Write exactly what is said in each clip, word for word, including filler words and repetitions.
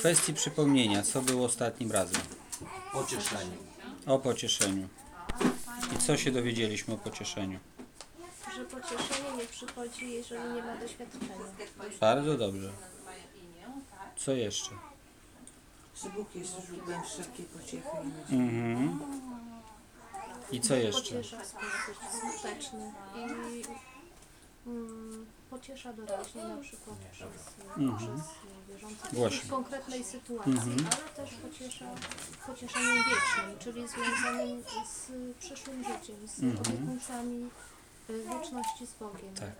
kwestii przypomnienia, co było ostatnim razem? Pocieszeniu. O pocieszeniu. I co się dowiedzieliśmy o pocieszeniu? Że pocieszenie nie przychodzi, jeżeli nie ma doświadczenia. Bardzo dobrze. Co jeszcze? Że Bóg jest źródłem wszelkiej pociechy i nadziei. Mhm. I co jeszcze? Pociesza w sposób skuteczny i mm, pociesza doraźnie, na przykład przez, Mhm. przez wierzących Głośno. w konkretnej sytuacji, Mhm. ale też pociesza pocieszeniem wiecznym, czyli związanym z przyszłym życiem, z Mhm. obietnicami y, wieczności z Bogiem. Tak.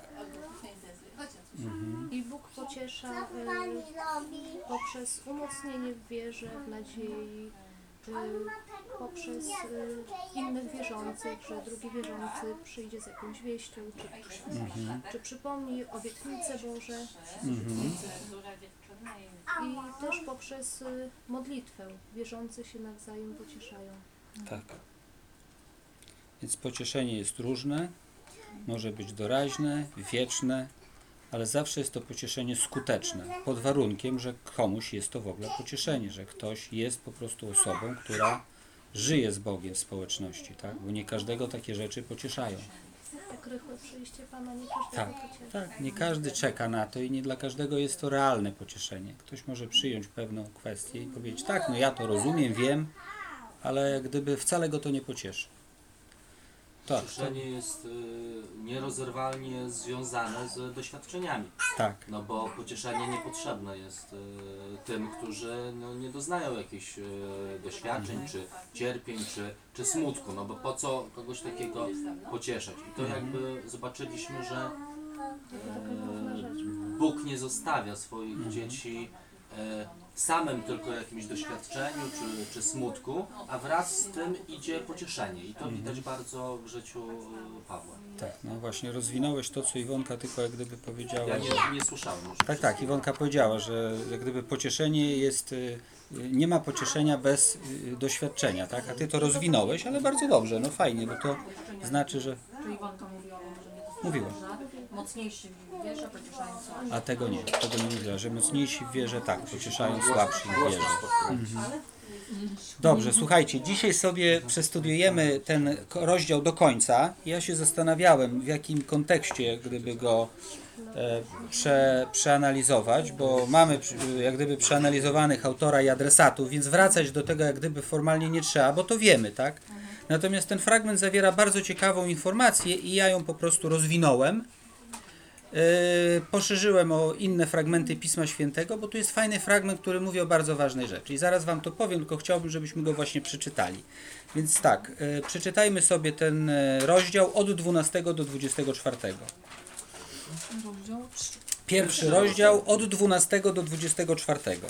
Mhm. I Bóg pociesza y, poprzez umocnienie w wierze, w nadziei, y, poprzez y, innych wierzących, że drugi wierzący przyjdzie z jakąś wieścią, czy, Mhm. czy przypomni obietnice Boże. Mhm. I też poprzez y, modlitwę wierzący się nawzajem pocieszają. Tak. Więc pocieszenie jest różne, może być doraźne, wieczne, ale zawsze jest to pocieszenie skuteczne, pod warunkiem, że komuś jest to w ogóle pocieszenie, że ktoś jest po prostu osobą, która żyje z Bogiem w społeczności, tak? Bo nie każdego takie rzeczy pocieszają. Jak rychłe przyjście Pana nie każdego Tak, pociesza. tak, nie każdy czeka na to i nie dla każdego jest to realne pocieszenie. Ktoś może przyjąć pewną kwestię i powiedzieć, tak, no ja to rozumiem, wiem, ale jak gdyby wcale go to nie pocieszy. Tak, to, Pocieszenie jest y, nierozerwalnie związane z doświadczeniami. tak, No bo pocieszenie niepotrzebne jest y, tym, którzy no, nie doznają jakichś y, doświadczeń, czy cierpień, czy, czy smutku. No bo po co kogoś takiego pocieszać? I to jakby zobaczyliśmy, że y, Bóg nie zostawia swoich dzieci y, samym tylko jakimś doświadczeniu czy, czy smutku, a wraz z tym idzie pocieszenie. I to widać bardzo w życiu y, Pawła. tak, no właśnie rozwinąłeś to, co Iwonka tylko jak gdyby powiedziała. Ja że... nie, nie słyszałem może. Tak, tak, Iwonka powiedziała, że jak gdyby pocieszenie jest, y, y, nie ma pocieszenia bez y, doświadczenia, tak? A ty to rozwinąłeś, ale bardzo dobrze, no fajnie, bo to znaczy, że Czy Iwonka mówiła, że nie to mówiła, mocniejszy w wierze, pocieszają słabszych. a tego nie, tego nie mówiła, że mocniejsi w wierze, tak, pocieszają słabszych w wierze. Mhm. Dobrze, słuchajcie, dzisiaj sobie przestudiujemy ten ko- rozdział do końca. Ja się zastanawiałem, w jakim kontekście jak gdyby go e, prze, przeanalizować, bo mamy przy- jak gdyby przeanalizowanych autora i adresatów, więc wracać do tego jak gdyby formalnie nie trzeba, bo to wiemy, tak? Natomiast ten fragment zawiera bardzo ciekawą informację i ja ją po prostu rozwinąłem. Yy, poszerzyłem o inne fragmenty Pisma Świętego, bo tu jest fajny fragment, który mówi o bardzo ważnej rzeczy. I zaraz wam to powiem, tylko chciałbym, żebyśmy go właśnie przeczytali. Więc tak, yy, przeczytajmy sobie ten yy, rozdział od dwunastego do dwudziestego czwartego. Rozdział trzy. Pierwszy rozdział od dwunastego do dwudziestego czwartego.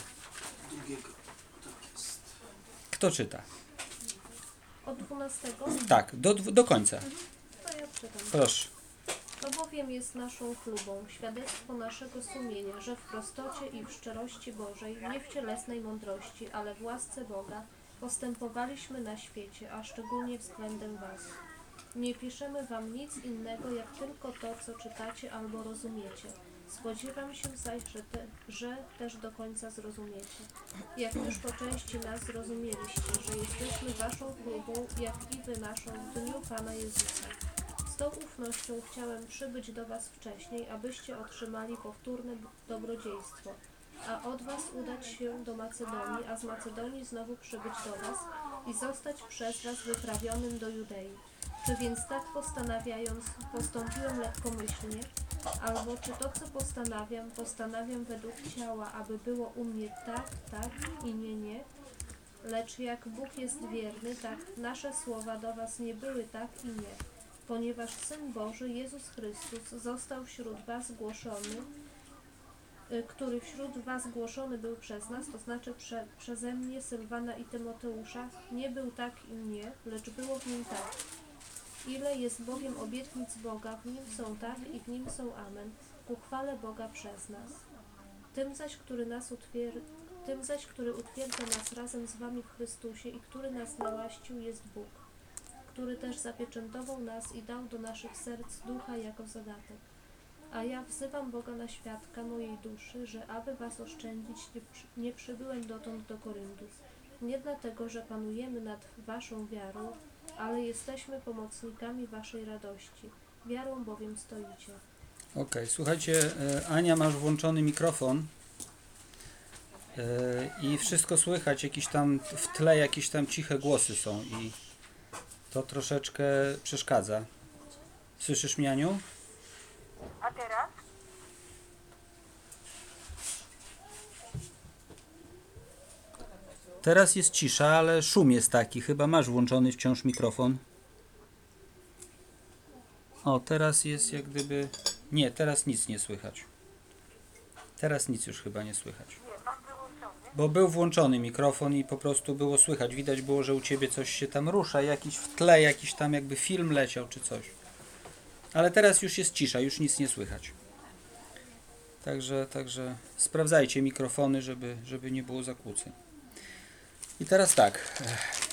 Kto czyta? Od dwunastego Tak, do, dwu- do końca. to ja czytam. Proszę. To bowiem jest naszą chlubą, świadectwo naszego sumienia, że w prostocie i w szczerości Bożej, nie w cielesnej mądrości, ale w łasce Boga, postępowaliśmy na świecie, a szczególnie względem Was. Nie piszemy Wam nic innego, jak tylko to, co czytacie albo rozumiecie. Spodziewam się zaś, że, te, że też do końca zrozumiecie. Jak już po części nas zrozumieliście, że jesteśmy Waszą chlubą, jak i Wy naszą w dniu Pana Jezusa. Z tą ufnością chciałem przybyć do Was wcześniej, abyście otrzymali powtórne dobrodziejstwo, a od Was udać się do Macedonii, a z Macedonii znowu przybyć do Was i zostać przez Was wyprawionym do Judei. Czy więc tak postanawiając, postąpiłem lekkomyślnie, albo czy to, co postanawiam, postanawiam według ciała, aby było u mnie tak, tak i nie, nie? Lecz jak Bóg jest wierny, tak nasze słowa do Was nie były tak i nie. Ponieważ Syn Boży, Jezus Chrystus, został wśród Was głoszony, y, który wśród Was głoszony był przez nas, to znaczy prze, przeze mnie, Sylwana i Tymoteusza, nie był tak i nie, lecz było w nim tak. Ile jest bowiem obietnic Boga, w nim są tak i w nim są amen, ku chwale Boga przez nas. Tym zaś, który nas utwier... Tym zaś, który utwierdza nas razem z Wami w Chrystusie i który nas namaścił, jest Bóg, który też zapieczętował nas i dał do naszych serc ducha jako zadatek. A ja wzywam Boga na świadka mojej duszy, że aby was oszczędzić, nie, przy, nie przybyłem dotąd do Koryntu. Nie dlatego, że panujemy nad waszą wiarą, ale jesteśmy pomocnikami waszej radości. Wiarą bowiem stoicie. Okej, słuchajcie, e, Ania, masz włączony mikrofon e, i wszystko słychać, jakieś tam w tle jakieś tam ciche głosy są i to troszeczkę przeszkadza. Słyszysz mnie, Aniu? A teraz? Teraz jest cisza, ale szum jest taki. Chyba masz włączony wciąż mikrofon. O, teraz jest jak gdyby... Nie, teraz nic nie słychać. Teraz nic już chyba nie słychać. Nie, mam wyłączony. Bo był włączony mikrofon i po prostu było słychać. Widać było, że u Ciebie coś się tam rusza, jakiś w tle, jakiś tam jakby film leciał czy coś. Ale teraz już jest cisza, już nic nie słychać. Także, także sprawdzajcie mikrofony, żeby, żeby nie było zakłóceń. I teraz tak.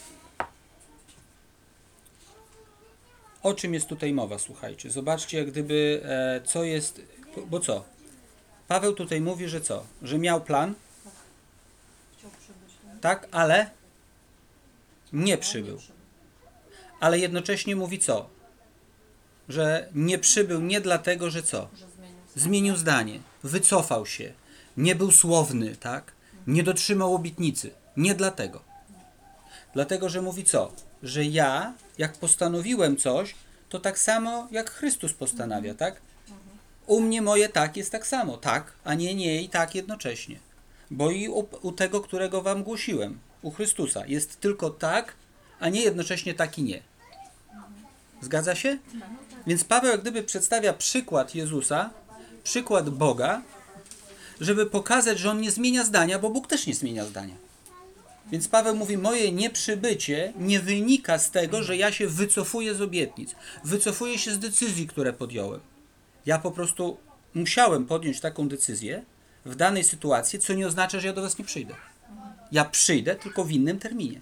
O czym jest tutaj mowa, słuchajcie. Zobaczcie, jak gdyby e, co jest... Bo co? Paweł tutaj mówi, że co? Że miał plan, Chciał przybyć. tak? tak, ale nie przybył. Ale jednocześnie mówi co? Że nie przybył nie dlatego, że co? Że zmienił. Zmienił zdanie, wycofał się, nie był słowny, tak? Nie dotrzymał obietnicy. Nie dlatego. Dlatego, że mówi co? Że ja, jak postanowiłem coś, to tak samo jak Chrystus postanawia, tak? U mnie moje tak jest tak samo, tak, a nie nie i tak jednocześnie. Bo i u, u tego, którego wam głosiłem, u Chrystusa, jest tylko tak, a nie jednocześnie tak i nie. Zgadza się? Więc Paweł jak gdyby przedstawia przykład Jezusa, przykład Boga, żeby pokazać, że On nie zmienia zdania, bo Bóg też nie zmienia zdania. Więc Paweł mówi, moje nieprzybycie nie wynika z tego, że ja się wycofuję z obietnic, wycofuję się z decyzji, które podjąłem. Ja po prostu musiałem podjąć taką decyzję w danej sytuacji, co nie oznacza, że ja do was nie przyjdę. Ja przyjdę, tylko w innym terminie.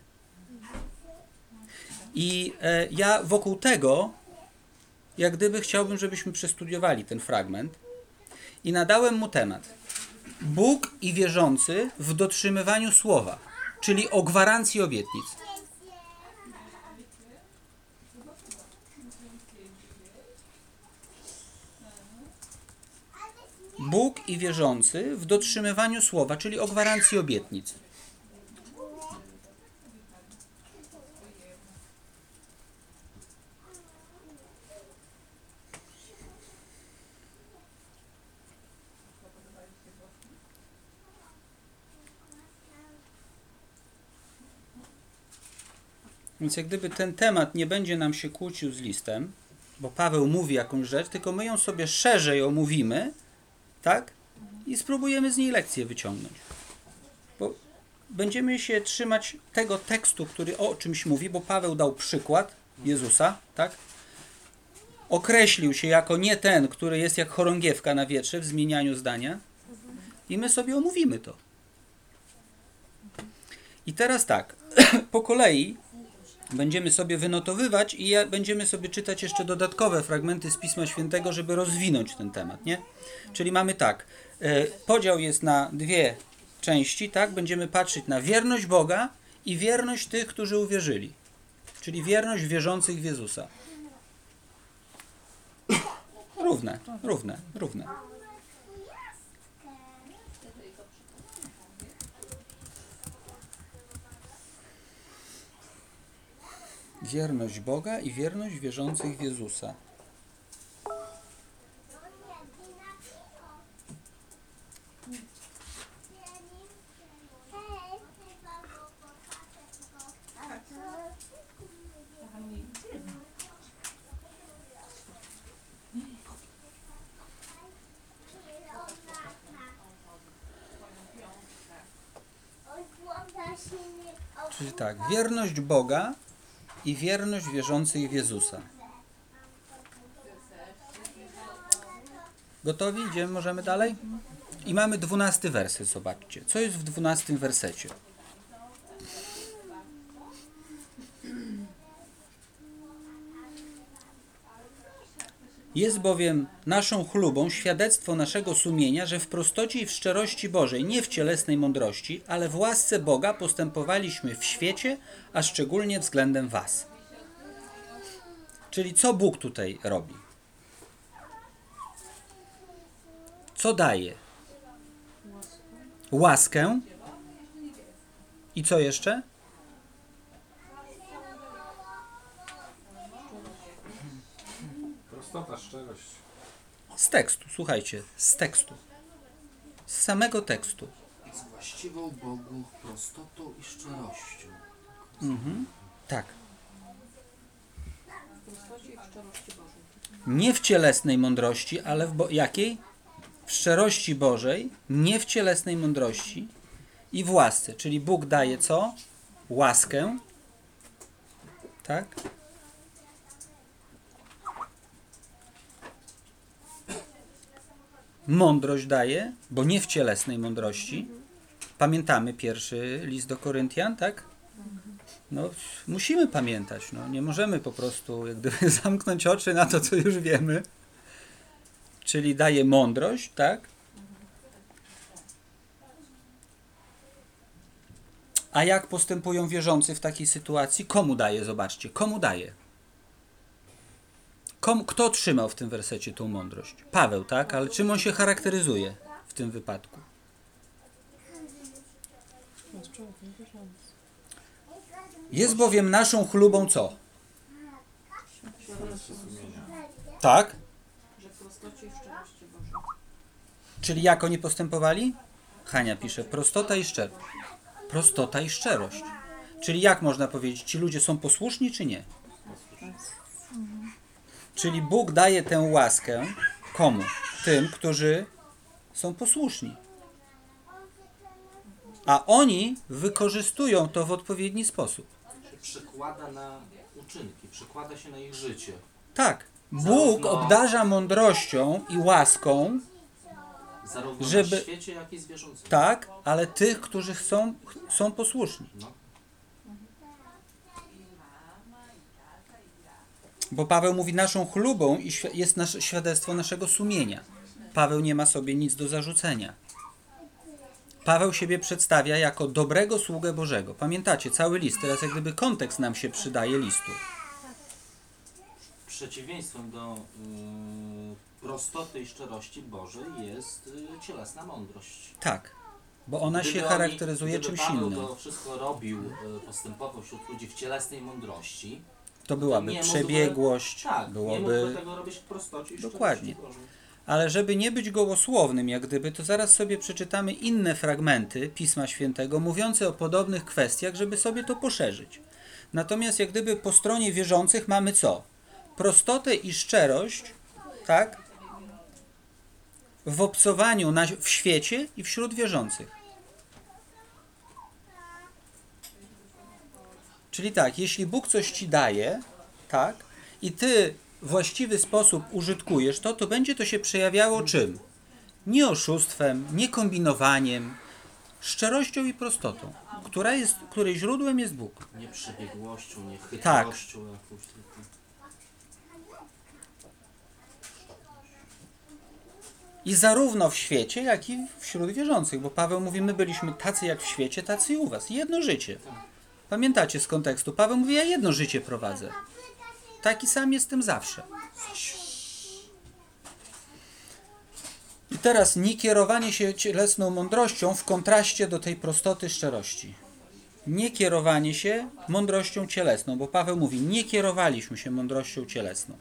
I e, ja wokół tego, jak gdyby chciałbym, żebyśmy przestudiowali ten fragment i nadałem mu temat. Bóg i wierzący w dotrzymywaniu słowa, czyli o gwarancji obietnic. Bóg i wierzący w dotrzymywaniu słowa, czyli o gwarancji obietnic. Więc jak gdyby ten temat nie będzie nam się kłócił z listem, bo Paweł mówi jakąś rzecz, tylko my ją sobie szerzej omówimy, tak? I spróbujemy z niej lekcję wyciągnąć. Bo będziemy się trzymać tego tekstu, który o czymś mówi, bo Paweł dał przykład Jezusa, tak? Określił się jako nie ten, który jest jak chorągiewka na wietrze w zmienianiu zdania i my sobie omówimy to. I teraz tak, po kolei będziemy sobie wynotowywać i ja, będziemy sobie czytać jeszcze dodatkowe fragmenty z Pisma Świętego, żeby rozwinąć ten temat, nie? Czyli mamy tak, e, podział jest na dwie części, tak? Będziemy patrzeć na wierność Boga i wierność tych, którzy uwierzyli. Czyli wierność wierzących w Jezusa. Równe, równe, równe. Wierność Boga i wierność wierzących w Jezusa. Czyli tak, wierność Boga i wierność wierzących w Jezusa. Gotowi? Idziemy, możemy dalej? I mamy dwunasty werset, zobaczcie. Co jest w dwunastym wersecie? Jest bowiem naszą chlubą świadectwo naszego sumienia, że w prostocie i w szczerości Bożej, nie w cielesnej mądrości, ale w łasce Boga postępowaliśmy w świecie, a szczególnie względem was. Czyli co Bóg tutaj robi? Co daje? Łaskę. I co jeszcze? Prostota, szczerość. Z tekstu, słuchajcie, z tekstu. Z samego tekstu. Z właściwą Bogu prostotą i szczerością. Mhm. Tak. W prostocie i w szczerości Bożej. Nie w cielesnej mądrości, ale w bo- jakiej? W szczerości Bożej, nie w cielesnej mądrości i w łasce. Czyli Bóg daje co? Łaskę. Tak? Mądrość daje, bo nie w cielesnej mądrości. Pamiętamy pierwszy list do Koryntian, tak? No, musimy pamiętać. No. Nie możemy po prostu jak gdyby zamknąć oczy na to, co już wiemy. Czyli daje mądrość, tak? A jak postępują wierzący w takiej sytuacji? Komu daje? Zobaczcie. Komu daje? Komu, kto otrzymał w tym wersecie tą mądrość? Paweł, tak? Ale czym on się charakteryzuje w tym wypadku? Jest człowiekiem wierzącym. Jest bowiem naszą chlubą co? Świadectwo sumienia. Tak? Że w prostocie i w szczerości Bożej. Czyli jak oni postępowali? Hania pisze, prostota i szczerość. Prostota i szczerość. Czyli jak można powiedzieć, ci ludzie są posłuszni czy nie? Czyli Bóg daje tę łaskę komu? Tym, którzy są posłuszni. A oni wykorzystują to w odpowiedni sposób. Się przekłada na uczynki, przekłada się na ich życie. Tak. Bóg obdarza mądrością i łaską, Zarówno Żeby- na świecie, jak i zwierzącym. tak, ale tych, którzy chcą, są posłuszni. No. Bo Paweł mówi, naszą chlubą i świ- jest nasze świadectwo naszego sumienia. Paweł nie ma sobie nic do zarzucenia. Paweł siebie przedstawia jako dobrego sługę Bożego. Pamiętacie, cały list, teraz jak gdyby kontekst nam się przydaje listu. Przeciwieństwem do y, prostoty i szczerości Bożej jest y, cielesna mądrość. Tak, bo ona się Gdyby charakteryzuje oni, czymś gdyby Paweł innym. to wszystko robił, y, postępował wśród ludzi w cielesnej mądrości, To byłaby nie mógłby- przebiegłość, tak, nie byłoby... mógłby tego robić w prostocie i Dokładnie. szczerości Bożej. Ale żeby nie być gołosłownym, jak gdyby, to zaraz sobie przeczytamy inne fragmenty Pisma Świętego mówiące o podobnych kwestiach, żeby sobie to poszerzyć. Natomiast jak gdyby po stronie wierzących mamy co? Prostotę i szczerość, tak? W obcowaniu na, w świecie i wśród wierzących. Czyli tak, jeśli Bóg coś ci daje, tak? I ty w właściwy sposób użytkujesz to, to będzie to się przejawiało czym? Nie oszustwem, nie kombinowaniem, szczerością i prostotą, która jest, której źródłem jest Bóg. Nie przebiegłością, nie Tak. chytrością jakąś tylko. I zarówno w świecie, jak i wśród wierzących, bo Paweł mówi, my byliśmy tacy jak w świecie, tacy i u was. Jedno życie. Pamiętacie z kontekstu? Paweł mówi, ja jedno życie prowadzę. Taki sam jestem zawsze. I teraz nie kierowanie się cielesną mądrością w kontraście do tej prostoty, szczerości. Nie kierowanie się mądrością cielesną, bo Paweł mówi, nie kierowaliśmy się mądrością cielesną.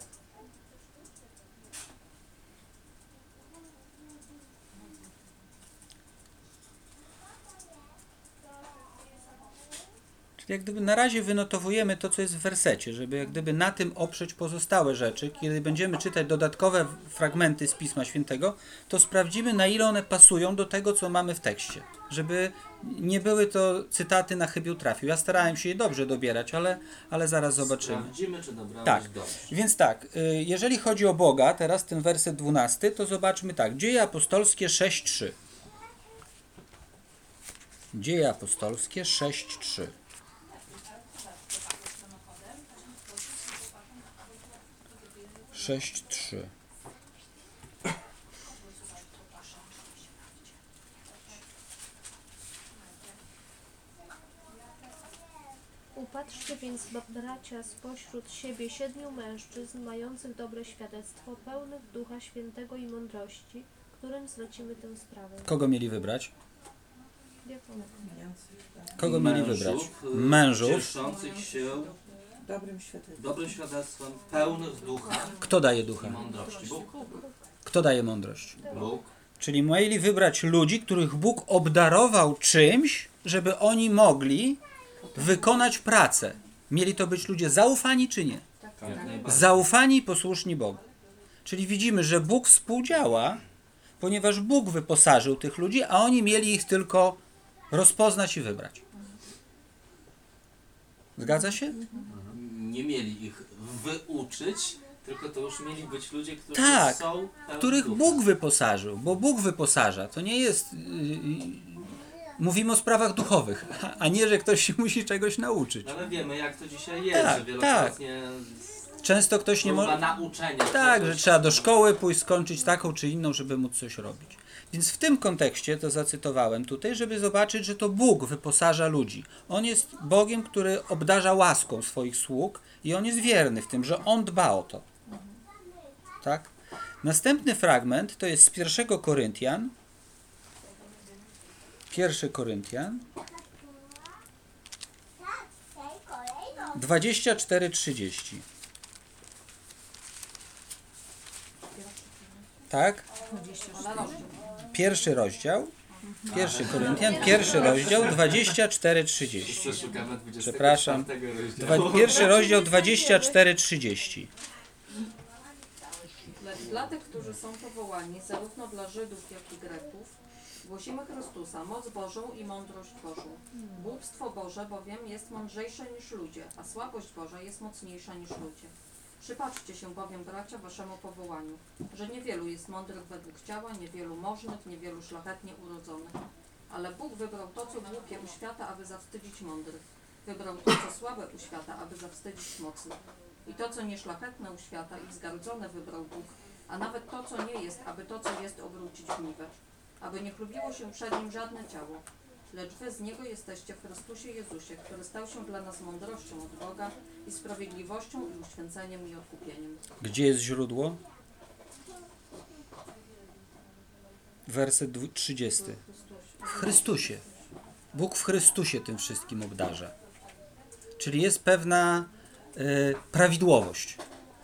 Czyli jak gdyby na razie wynotowujemy to, co jest w wersecie, żeby jak gdyby na tym oprzeć pozostałe rzeczy. Kiedy będziemy czytać dodatkowe fragmenty z Pisma Świętego, to sprawdzimy, na ile one pasują do tego, co mamy w tekście. Żeby nie były to cytaty na chybił trafił. Ja starałem się je dobrze dobierać, ale, ale zaraz zobaczymy. Sprawdzimy, czy dobrałeś Tak. dobrze. Więc tak, y, jeżeli chodzi o Boga, teraz ten werset dwunasty, to zobaczmy tak. Dzieje apostolskie sześć trzy. Dzieje apostolskie sześć trzy. sześć trzy. Upatrzcie więc, bracia, spośród siebie siedmiu mężczyzn, mających dobre świadectwo, pełnych Ducha Świętego i mądrości, którym zlecimy tę sprawę. Kogo mieli wybrać? Diakonów. Kogo mieli Mężów, wybrać? y, Mężów. Cieszących się Dobrym świadectwem. dobrym świadectwem, pełnych ducha Kto daje i ducha? mądrości. Bóg. Kto daje mądrość? Bóg. Czyli mieli wybrać ludzi, których Bóg obdarował czymś, żeby oni mogli wykonać pracę. Mieli to być ludzie zaufani czy nie? Jak najbardziej. Zaufani i posłuszni Bogu. Czyli widzimy, że Bóg współdziała, ponieważ Bóg wyposażył tych ludzi, a oni mieli ich tylko rozpoznać i wybrać. Zgadza się? Nie mieli ich wyuczyć, tylko to już mieli być ludzie, którzy Tak, są pełni Których ducha. Bóg wyposażył, bo Bóg wyposaża. To nie jest... Yy, mówimy o sprawach duchowych, a nie, że ktoś się musi czegoś nauczyć. No ale wiemy, jak to dzisiaj jest, Tak, że wielokrotnie Często ktoś nie próba może... nauczenia Tak, czegoś, że trzeba do szkoły pójść, skończyć taką czy inną, żeby móc coś robić. Więc w tym kontekście to zacytowałem tutaj, żeby zobaczyć, że to Bóg wyposaża ludzi. On jest Bogiem, który obdarza łaską swoich sług i On jest wierny w tym, że On dba o to. Tak? Następny fragment to jest z pierwszego Koryntian. Pierwszy Koryntian. dwadzieścia cztery trzydzieści. Tak? Pierwszy rozdział. Pierwszy Koryntian, pierwszy rozdział, dwadzieścia cztery trzydzieści. Szukamy dwudziestego Przepraszam. czwartego Dwa, rozdziału. pierwszy rozdział, dwadzieścia cztery trzydzieści. Lecz dla tych, którzy są powołani, zarówno dla Żydów, jak i Greków, głosimy Chrystusa, moc Bożą i mądrość Bożą. Głupstwo Boże bowiem jest mądrzejsze niż ludzie, a słabość Boża jest mocniejsza niż ludzie. Przypatrzcie się bowiem, bracia, waszemu powołaniu, że niewielu jest mądrych według ciała, niewielu możnych, niewielu szlachetnie urodzonych. Ale Bóg wybrał to, co głupie u świata, aby zawstydzić mądrych. Wybrał to, co słabe u świata, aby zawstydzić mocnych. I to, co nieszlachetne u świata i wzgardzone wybrał Bóg, a nawet to, co nie jest, aby to, co jest, obrócić w niwecz. Aby nie chlubiło się przed Nim żadne ciało. Lecz wy z Niego jesteście w Chrystusie Jezusie, który stał się dla nas mądrością od Boga i sprawiedliwością i uświęceniem i odkupieniem. Gdzie jest źródło? Werset dwu- trzydziesty. W Chrystusie. Bóg w Chrystusie tym wszystkim obdarza. Czyli jest pewna y, prawidłowość.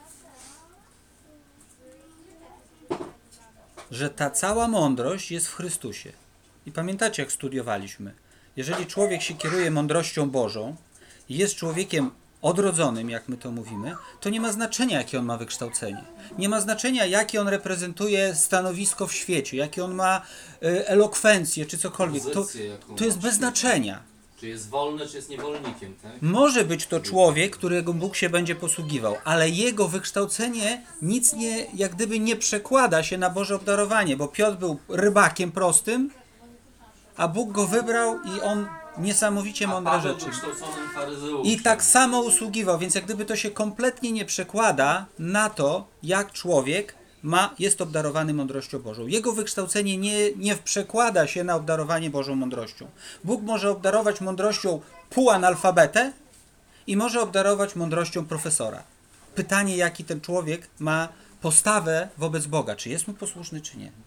Że ta cała mądrość jest w Chrystusie. I pamiętacie, jak studiowaliśmy. Jeżeli człowiek się kieruje mądrością Bożą i jest człowiekiem odrodzonym, jak my to mówimy, to nie ma znaczenia, jakie on ma wykształcenie. Nie ma znaczenia, jakie on reprezentuje stanowisko w świecie, jakie on ma y, elokwencję, czy cokolwiek. To, Pozycję, jaką to jest ma bez w znaczenia. Czy jest wolny, czy jest niewolnikiem, tak? Może być to człowiek, którego Bóg się będzie posługiwał, ale jego wykształcenie nic nie, jak gdyby nie przekłada się na Boże obdarowanie, bo Piotr był rybakiem prostym, a Bóg go wybrał i on niesamowicie A mądre Paweł rzeczy. wykształconym faryzeuszem. I tak samo usługiwał, więc jak gdyby to się kompletnie nie przekłada na to, jak człowiek ma, jest obdarowany mądrością Bożą. Jego wykształcenie nie, nie przekłada się na obdarowanie Bożą mądrością. Bóg może obdarować mądrością półanalfabetę i może obdarować mądrością profesora. Pytanie, jaki ten człowiek ma postawę wobec Boga, czy jest mu posłuszny, czy nie.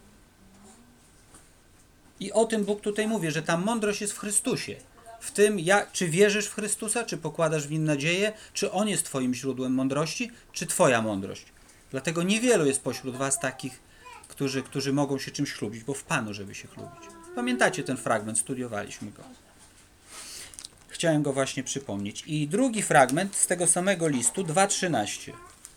I o tym Bóg tutaj mówi, że ta mądrość jest w Chrystusie. W tym, jak, czy wierzysz w Chrystusa, czy pokładasz w Nim nadzieję, czy On jest Twoim źródłem mądrości, czy Twoja mądrość. Dlatego niewielu jest pośród was takich, którzy, którzy mogą się czymś chlubić, bo w Panu, żeby się chlubić. Pamiętacie ten fragment, studiowaliśmy go. Chciałem go właśnie przypomnieć. I drugi fragment z tego samego listu, dwa trzynaście.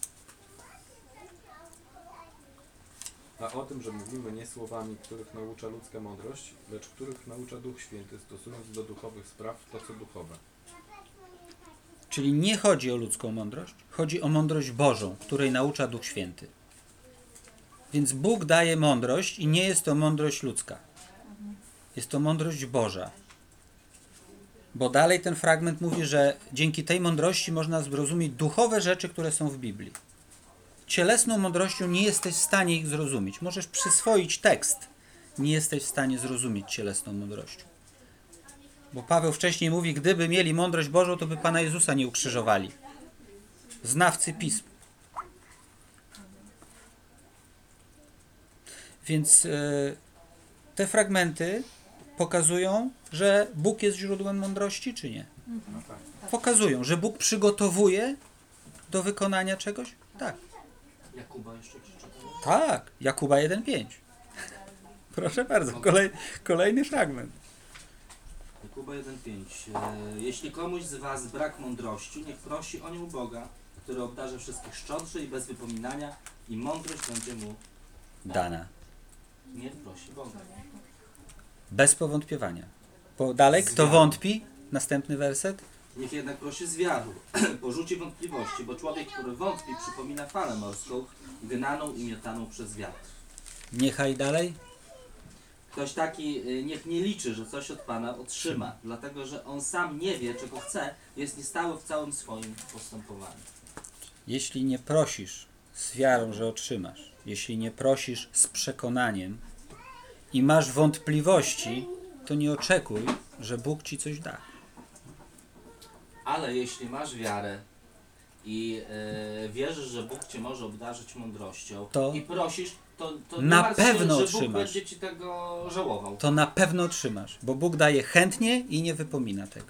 A o tym, że mówimy nie słowami, których naucza ludzka mądrość, lecz których naucza Duch Święty, stosując do duchowych spraw to, co duchowe. Czyli nie chodzi o ludzką mądrość, chodzi o mądrość Bożą, której naucza Duch Święty. Więc Bóg daje mądrość i nie jest to mądrość ludzka. Jest to mądrość Boża. Bo dalej ten fragment mówi, że dzięki tej mądrości można zrozumieć duchowe rzeczy, które są w Biblii. Cielesną mądrością nie jesteś w stanie ich zrozumieć. Możesz przyswoić tekst, nie jesteś w stanie zrozumieć cielesną mądrością. Bo Paweł wcześniej mówi, gdyby mieli mądrość Bożą, to by Pana Jezusa nie ukrzyżowali. Znawcy pism. Więc e, te fragmenty pokazują, że Bóg jest źródłem mądrości, czy nie? Pokazują, że Bóg przygotowuje do wykonania czegoś? Tak. Jakuba jeszcze przeczytamy? Tak. Jakuba jeden pięć. Proszę bardzo, kolej, kolejny fragment. Jakuba jeden pięć. E, Jeśli komuś z was brak mądrości, niech prosi o nią u Boga, który obdarza wszystkich szczodrze i bez wypominania, i mądrość będzie mu Dana. nie prosi Boga. Bez powątpiewania. Bo dalej, kto Zwiadu. wątpi? Następny werset. Niech jednak prosi z wiary, porzuci wątpliwości, bo człowiek, który wątpi, przypomina falę morską, gnaną i miotaną przez wiatr. Niechaj dalej. Ktoś taki y, niech nie liczy, że coś od Pana otrzyma, dlatego że on sam nie wie, czego chce, jest niestały w całym swoim postępowaniu. Jeśli nie prosisz z wiarą, że otrzymasz, jeśli nie prosisz z przekonaniem i masz wątpliwości, to nie oczekuj, że Bóg ci coś da. Ale jeśli masz wiarę i e, wierzysz, że Bóg Cię może obdarzyć mądrością To i prosisz, to, to nie na martw się, pewno że Bóg otrzymasz. będzie Ci tego żałował. To na pewno otrzymasz, bo Bóg daje chętnie i nie wypomina tego.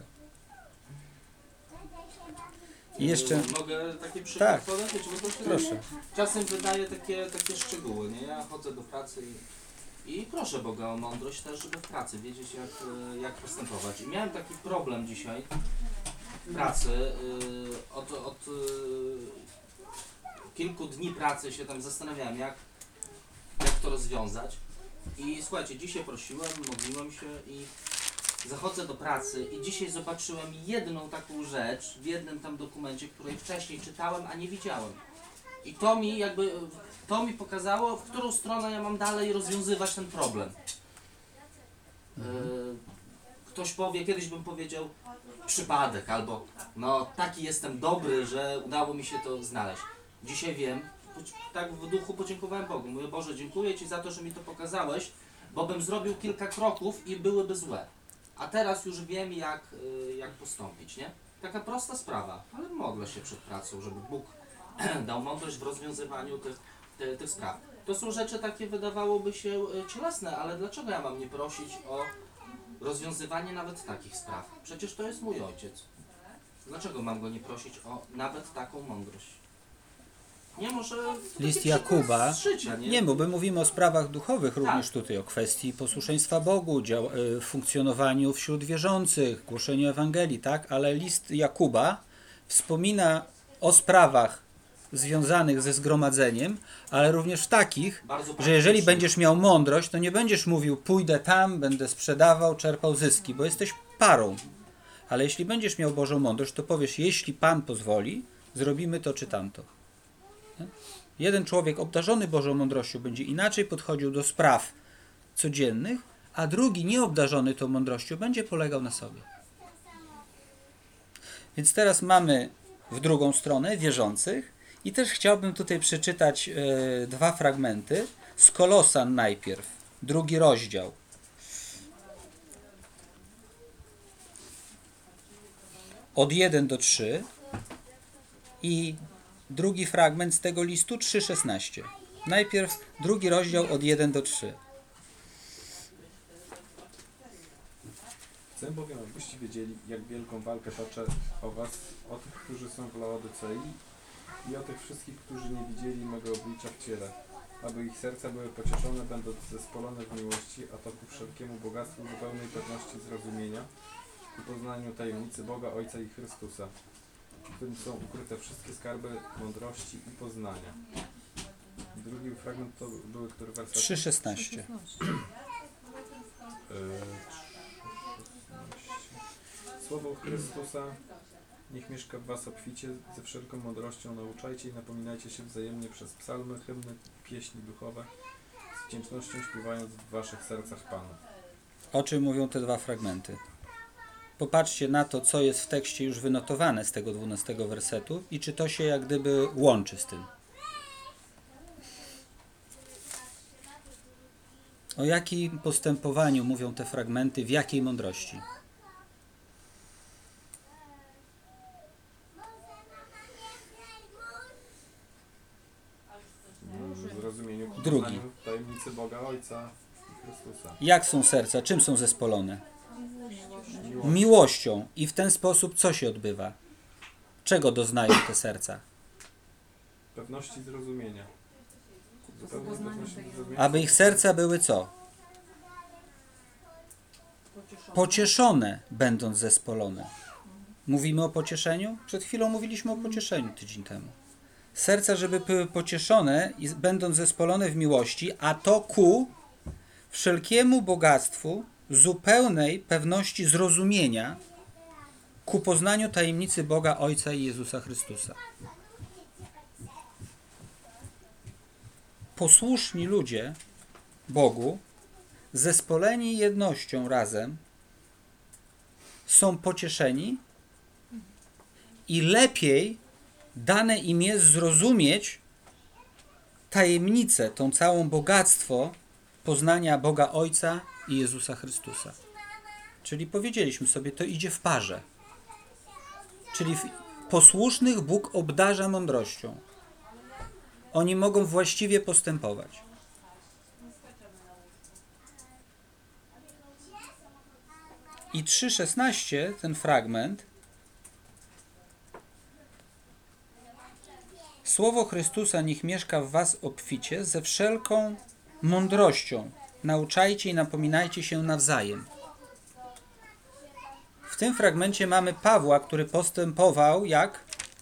I jeszcze, E, Mogę taki przykład Tak. powiedzieć? Bo to się proszę. czasem wydaje takie, takie szczegóły, nie? Ja chodzę do pracy i, i proszę Boga o mądrość też, żeby w pracy wiedzieć, jak, e, jak postępować. I miałem taki problem dzisiaj w pracy. e, Od, od e, kilku dni pracy się tam zastanawiałem, jak, jak to rozwiązać. I słuchajcie, dzisiaj prosiłem, modliłem się i zachodzę do pracy i dzisiaj zobaczyłem jedną taką rzecz w jednym tam dokumencie, której wcześniej czytałem, a nie widziałem. I to mi jakby, to mi pokazało, w którą stronę ja mam dalej rozwiązywać ten problem. Yy, ktoś powie, kiedyś bym powiedział przypadek, albo no taki jestem dobry, że udało mi się to znaleźć. Dzisiaj wiem, tak w duchu podziękowałem Bogu. Mówię, Boże, dziękuję Ci za to, że mi to pokazałeś, bo bym zrobił kilka kroków i byłyby złe. A teraz już wiem, jak, y, jak postąpić, nie? Taka prosta sprawa, ale modlę się przed pracą, żeby Bóg dał mądrość w rozwiązywaniu tych, tych, tych spraw. To są rzeczy takie, wydawałoby się y, cielesne, ale dlaczego ja mam nie prosić o rozwiązywanie nawet takich spraw? Przecież to jest mój ojciec. Dlaczego mam go nie prosić o nawet taką mądrość? Nie, może List taki Jakuba, przykład z życia, nie? nie, bo my mówimy o sprawach duchowych również Tak. tutaj, o kwestii posłuszeństwa Bogu, dział, y, funkcjonowaniu wśród wierzących, głoszeniu Ewangelii, tak? Ale list Jakuba wspomina o sprawach związanych ze zgromadzeniem, ale również takich, Bardzo że praktyczny. jeżeli będziesz miał mądrość, to nie będziesz mówił pójdę tam, będę sprzedawał, czerpał zyski, bo jesteś parą. Ale jeśli będziesz miał Bożą mądrość, to powiesz, jeśli Pan pozwoli, zrobimy to czy tamto. Nie? Jeden człowiek obdarzony Bożą mądrością będzie inaczej podchodził do spraw codziennych, a drugi nieobdarzony tą mądrością będzie polegał na sobie. Więc teraz mamy w drugą stronę wierzących i też chciałbym tutaj przeczytać e, dwa fragmenty z Kolosan najpierw, drugi rozdział. Od jeden do trzy i drugi fragment z tego listu trzy szesnaście. Najpierw drugi rozdział od jeden do trzy. Chcę bowiem, abyście wiedzieli, jak wielką walkę toczę o was, o tych, którzy są w Laodycei i o tych wszystkich, którzy nie widzieli mego oblicza w ciele, aby ich serca były pocieszone, będąc zespolone w miłości, a to ku wszelkiemu bogactwu zupełnej pewności zrozumienia i poznaniu tajemnicy Boga, Ojca i Chrystusa, w którym są ukryte wszystkie skarby mądrości i poznania. Drugi fragment to były, który werset? trzy szesnaście. Słowo Chrystusa niech mieszka w was obficie, ze wszelką mądrością nauczajcie i napominajcie się wzajemnie przez psalmy, hymny, pieśni duchowe, z wdzięcznością śpiewając w waszych sercach Panu. O czym mówią te dwa fragmenty? Popatrzcie na to, co jest w tekście już wynotowane z tego dwunastego wersetu i czy to się jak gdyby łączy z tym. O jakim postępowaniu mówią te fragmenty, w jakiej mądrości? Drugi. poznaniu tajemnicy Boga Ojca i Chrystusa. Jak są serca? Czym są zespolone? Miłość. Miłością. I w ten sposób co się odbywa? Czego doznają te serca? Pewności zrozumienia. Zupełnej Poznania pewności tej zrozumienia. Aby ich serca były co? pocieszone. Pocieszone, będąc zespolone. Mówimy o pocieszeniu? Przed chwilą mówiliśmy o pocieszeniu tydzień temu. Serca, żeby były pocieszone, i będąc zespolone w miłości, a to ku wszelkiemu bogactwu, zupełnej pewności zrozumienia, ku poznaniu tajemnicy Boga Ojca i Jezusa Chrystusa. Posłuszni ludzie Bogu, zespoleni jednością razem, są pocieszeni i lepiej dane im jest zrozumieć tajemnicę, tą całą bogactwo poznania Boga Ojca i Jezusa Chrystusa. Czyli powiedzieliśmy sobie, to idzie w parze. Czyli w posłusznych Bóg obdarza mądrością. Oni mogą właściwie postępować. I trzy szesnaście, ten fragment, Słowo Chrystusa niech mieszka w was obficie ze wszelką mądrością. Nauczajcie i napominajcie się nawzajem. W tym fragmencie mamy Pawła, który postępował jak?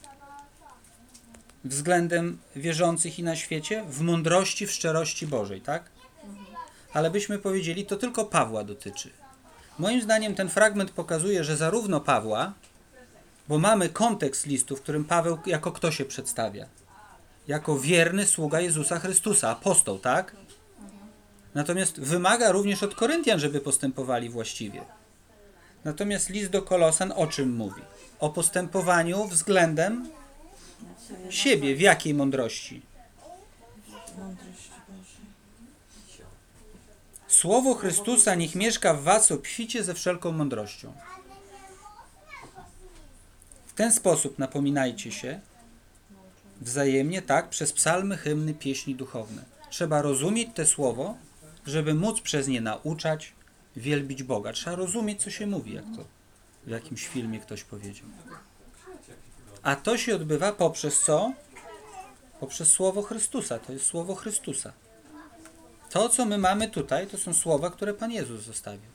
Względem wierzących i na świecie? W mądrości, w szczerości Bożej, tak? Ale byśmy powiedzieli, to tylko Pawła dotyczy. Moim zdaniem ten fragment pokazuje, że zarówno Pawła, bo mamy kontekst listu, w którym Paweł jako kto się przedstawia? Jako wierny sługa Jezusa Chrystusa, apostoł, tak? Natomiast wymaga również od Koryntian, żeby postępowali właściwie. Natomiast list do Kolosan o czym mówi? O postępowaniu względem siebie. W jakiej mądrości? Mądrość Bożej. Słowo Chrystusa niech mieszka w was obficie ze wszelką mądrością. W ten sposób napominajcie się wzajemnie, tak, przez psalmy, hymny, pieśni duchowne. Trzeba rozumieć te słowo, żeby móc przez nie nauczać, wielbić Boga. Trzeba rozumieć, co się mówi, jak to w jakimś filmie ktoś powiedział. A to się odbywa poprzez co? Poprzez Słowo Chrystusa. To jest Słowo Chrystusa. To, co my mamy tutaj, to są słowa, które Pan Jezus zostawił.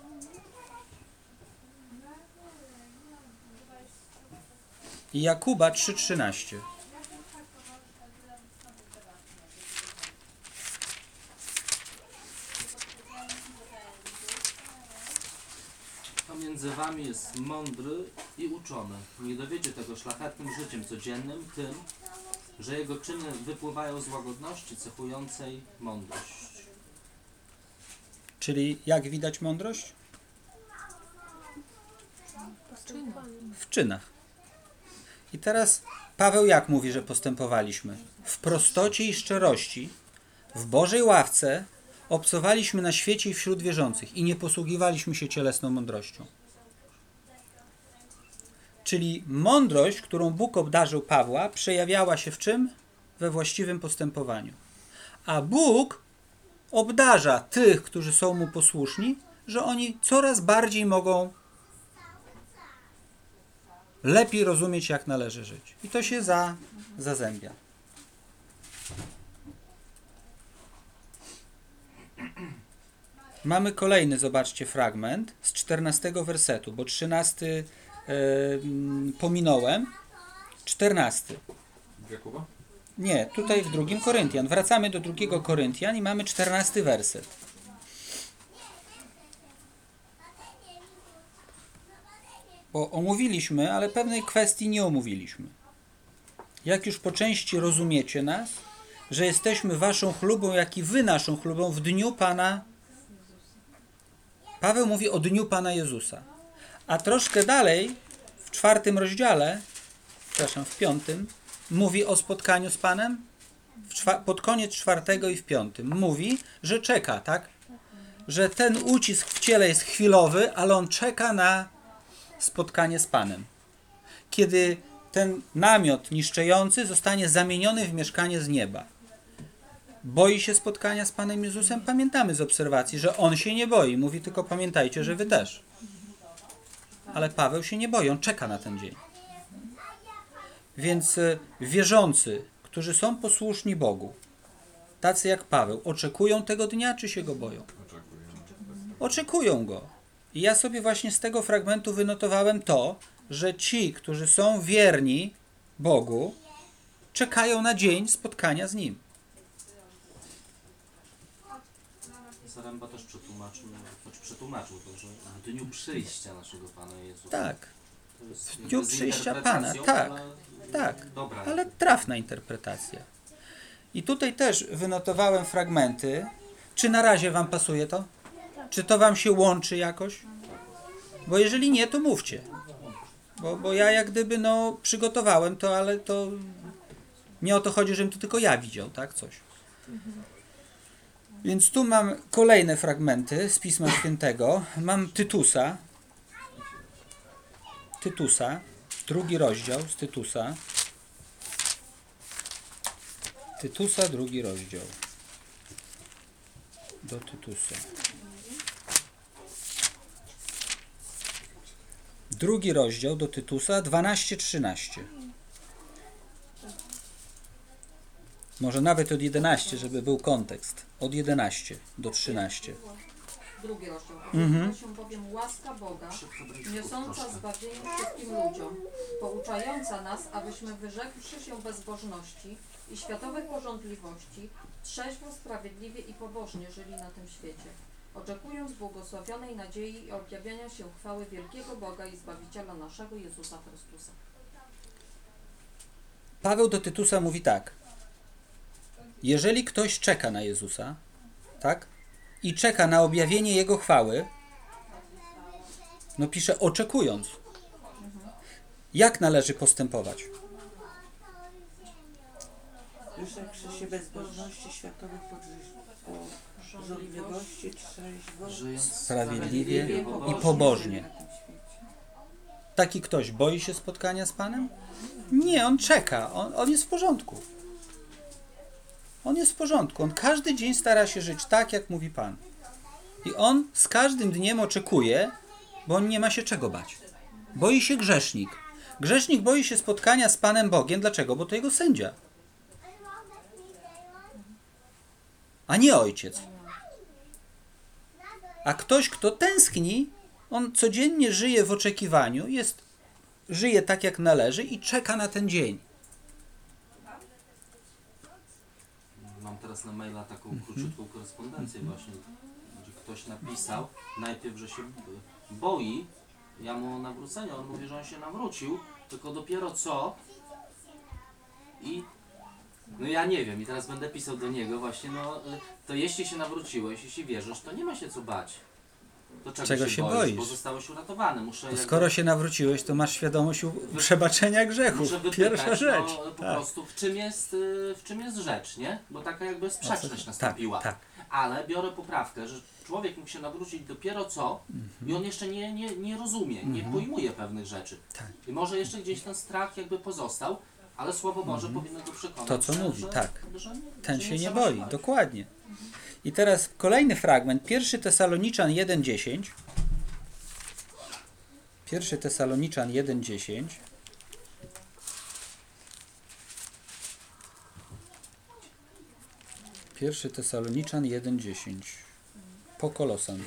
I Jakuba trzy trzynaście. Pomiędzy wami jest mądry i uczony. Nie dowiedzie tego szlachetnym życiem codziennym, tym, że jego czyny wypływają z łagodności cechującej mądrość. Czyli jak widać mądrość? W czynach. I teraz Paweł jak mówi, że postępowaliśmy? W prostocie i szczerości, w Bożej ławce obcowaliśmy na świecie i wśród wierzących i nie posługiwaliśmy się cielesną mądrością. Czyli mądrość, którą Bóg obdarzył Pawła, przejawiała się w czym? We właściwym postępowaniu. A Bóg obdarza tych, którzy są Mu posłuszni, że oni coraz bardziej mogą lepiej rozumieć, jak należy żyć. I to się za, zazębia. Mamy kolejny, zobaczcie, fragment z czternastego wersetu, bo trzynasty e, pominąłem. czternasty. Jakuba? Nie, tutaj w drugim Koryntian. Wracamy do drugiego Koryntian i mamy czternasty werset. Bo omówiliśmy, ale pewnej kwestii nie omówiliśmy. Jak już po części rozumiecie nas, że jesteśmy waszą chlubą, jak i wy naszą chlubą w dniu Pana. Paweł mówi o dniu Pana Jezusa. A troszkę dalej, w czwartym rozdziale, przepraszam, w piątym, mówi o spotkaniu z Panem. W czwa- pod koniec czwartego i w piątym mówi, że czeka, tak? Że ten ucisk w ciele jest chwilowy, ale on czeka na spotkanie z Panem. Kiedy ten namiot niszczący zostanie zamieniony w mieszkanie z nieba. boi się spotkania z Panem Jezusem? Pamiętamy z obserwacji, że on się nie boi. Mówi tylko pamiętajcie, że wy też. Ale Paweł się nie boi, on czeka na ten dzień. Więc y, wierzący, którzy są posłuszni Bogu, tacy jak Paweł, oczekują tego dnia, czy się go boją? Oczekują go. I ja sobie właśnie z tego fragmentu wynotowałem to, że ci, którzy są wierni Bogu, czekają na dzień spotkania z Nim. Zaremba też przetłumaczył, choć przetłumaczył to, że w dniu przyjścia naszego Pana Jezusa. Tak, To jest w jakby dniu z przyjścia interpretacją, Pana, tak, ale tak, dobra. ale trafna interpretacja. I tutaj też wynotowałem fragmenty. Czy na razie wam pasuje to? Czy to wam się łączy jakoś? Bo jeżeli nie, to mówcie. Bo, bo ja jak gdyby no przygotowałem to, ale to nie o to chodzi, żebym to tylko ja widział, tak? Coś. Więc tu mam kolejne fragmenty z Pisma Świętego. Mam Tytusa. Tytusa. Drugi rozdział z Tytusa. Tytusa, drugi rozdział. Do Tytusa. Drugi rozdział do Tytusa, dwanaście trzynaście. Może nawet od jedenaście, żeby był kontekst. Od jedenaście do trzynaście. Drugi rozdział. Mhm. To się bowiem łaska Boga, niosąca zbawienie wszystkim ludziom, pouczająca nas, abyśmy wyrzekłszy się bezbożności i światowych pożądliwości, trzeźwo, sprawiedliwie i pobożnie żyli na tym świecie, oczekując błogosławionej nadziei i objawiania się chwały wielkiego Boga i Zbawiciela naszego Jezusa Chrystusa. Paweł do Tytusa mówi tak. Jeżeli ktoś czeka na Jezusa, tak? I czeka na objawienie Jego chwały, no pisze oczekując. Jak należy postępować? Wyrzekszy się bezbożności, światowych pożądliwości, trzeźwo, Żyjąc Sprawiedliwie i pobożnie. na tym świecie. Taki ktoś boi się spotkania z Panem? Nie, on czeka. On, on jest w porządku. On jest w porządku. On każdy dzień stara się żyć tak, jak mówi Pan. I on z każdym dniem oczekuje, bo on nie ma się czego bać. Boi się grzesznik. Grzesznik boi się spotkania z Panem Bogiem. Dlaczego? Bo to jego sędzia. A nie ojciec. A ktoś, kto tęskni, on codziennie żyje w oczekiwaniu, jest, żyje tak, jak należy i czeka na ten dzień. Mam teraz na maila taką króciutką korespondencję właśnie, gdzie ktoś napisał najpierw, że się boi, ja mu o nawróceniu, on mówi, że on się nawrócił, tylko dopiero co i no ja nie wiem i teraz będę pisał do niego właśnie, no to jeśli się nawróciłeś, jeśli wierzysz, to nie ma się co bać. To czego, Czego się, się boisz? boisz? Bo zostałeś uratowany. Muszę To jakby- skoro się nawróciłeś, to masz świadomość u- przebaczenia grzechów. Muszę wypytać, Pierwsza rzecz. No, po Tak. prostu w czym jest, y, w czym jest rzecz, nie? Bo taka jakby sprzeczność Tak, nastąpiła. tak. Ale biorę poprawkę, że człowiek mógł się nawrócić dopiero co i on jeszcze nie, nie, nie rozumie, nie pojmuje pewnych rzeczy. Tak. I może jeszcze gdzieś ten strach jakby pozostał, ale Słowo Boże powinno go przekonać. To, co że, mówi, że, tak. Że nie, Ten że się nie trzeba boi, bać. dokładnie. I teraz kolejny fragment. Pierwszy Tesaloniczan jeden dziesięć. Pierwszy Tesaloniczan jeden dziesięć. Pierwszy Tesaloniczan jeden dziesięć. Po Kolosan.